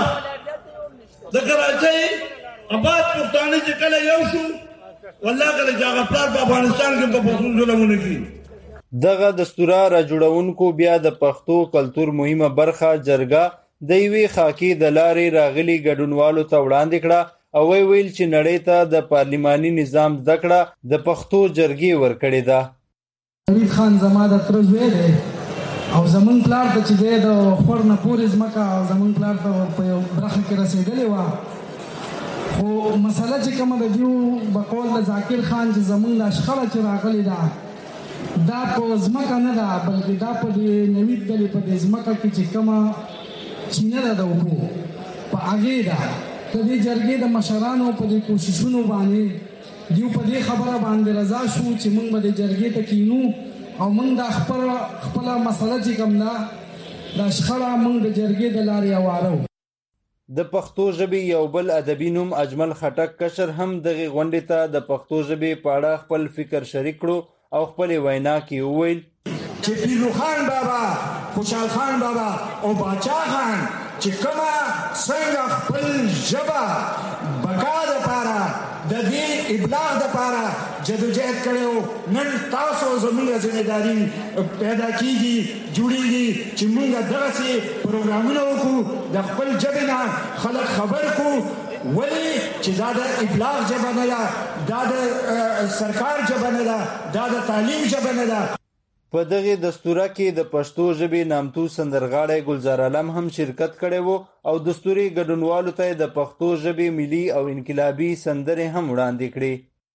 خلاف د کراچۍ آباد پښتانه چې کله یو شو والله کله چې هغه پلار په افغانستان کې په پښتون ظلمونه کوي. دغه دستوره را جوړونکو بیا د پښتو کلچر مهمه برخه جرګه د یوې خاکي د لارې راغلي ګډونوالو ته وړاندې کړه او وی ویل چې نړۍ ته د پارلماني نظام زده کړه د پښتو جرګې ورکړې ده. فرید خان زما د تره زوی دی او زمون پلار ته چې دی د خور نه پورې ځمکه او زمون پلار ته په یو برخه کې رسېدلې وه خو مسله چې کومه د دیو بقول د ذاکر خان چې زمون د شخړه چې راغلې ده دا په ځمکه نه ده بلکې دا په دې نوید ډلې په دې ځمکه کې چې کومه چینه ده د اوبو په هغې ده د دې جرګې د مشرانو په دې کوششونو باندې دیو په دې خبره باندې رضا شو چې موږ به د جرګې ته کینو او موږ دا خپل خپله مسله چې کوم ده دا شخړه موږ د جرګې د لارې هوارو. د پښتو ژبې یو بل ادبي نوم اجمل خټک کشر هم دغې غونډې ته د پښتو ژبې په اړه خپل فکر شریک کړو او خپل وینا کې وویل چې پیرو خان بابا خوشحال خان بابا او باچا خان چې کومه څنګه خپل ژبه بقا دپاره د دې ابلاغ دپاره جدوجہد کړی نن تاسو زموږ ذمهداري پیدا کیږي جوړیږي چې موږ دغسې پروګرامونه وکړو د خپل ژبې نه خلک خبر کړو ولی چې دا د ابلاغ ژبه نه ده دا د سرکار ژبه نه ده دا د تعلیم ژبه نه ده. په دغې دستوره کې د پښتو ژبې نامتو سندرغاړی ګلزار عالم هم شرکت کړی و او دستوري ګډونوالو ته د پښتو ژبې ملي او انقلابي سندرې هم وړاندې کړې.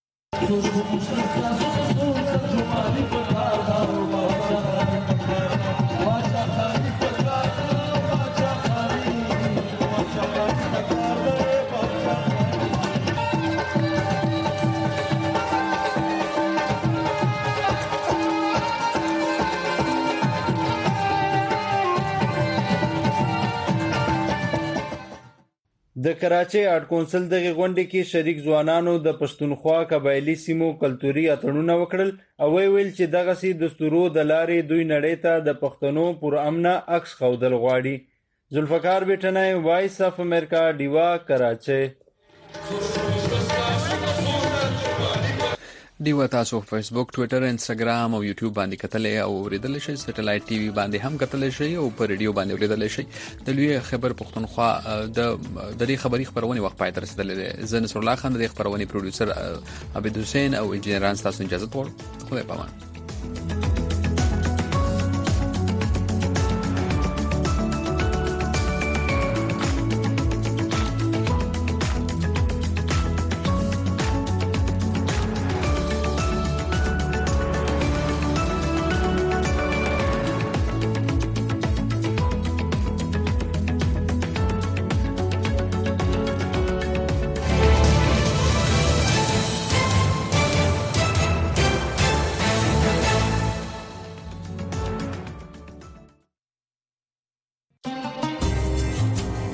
د کراچۍ آرټ کونسل دغه غونډې کې شریک ځوانانو د پښتونخوا قبایلي سیمو کلتوري اتړونه وکړل او ویل چې دغسې دستورو د لارې دوی نړۍ ته د پښتنو پرامنه عکس ښودل غواړي. ذوالفقار بیٹنه وایس اف امریکا ډیوا کراچۍ. دیو تاسو فیسبوک، ټوئیټر، انستګرام او یوټیوب باندې کتلې او اوریدل شي. سټلایټ ټي وي باندې هم کتل شي او په ریډیو باندې اوریدل شي. د لوی خبر پښتونخوا د د دې خبري خبرونه وخت پای تر رسیدلې. زه نصر الله خان د خبرونې پروډوسر عبد حسین او انجینران تاسو اجازه ورکړئ. خدای پامان.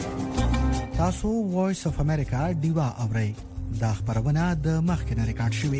تاسو وایس اف امریکا دیوا اورئ. دا خبرونه د مخکنه ریکارډ شوې.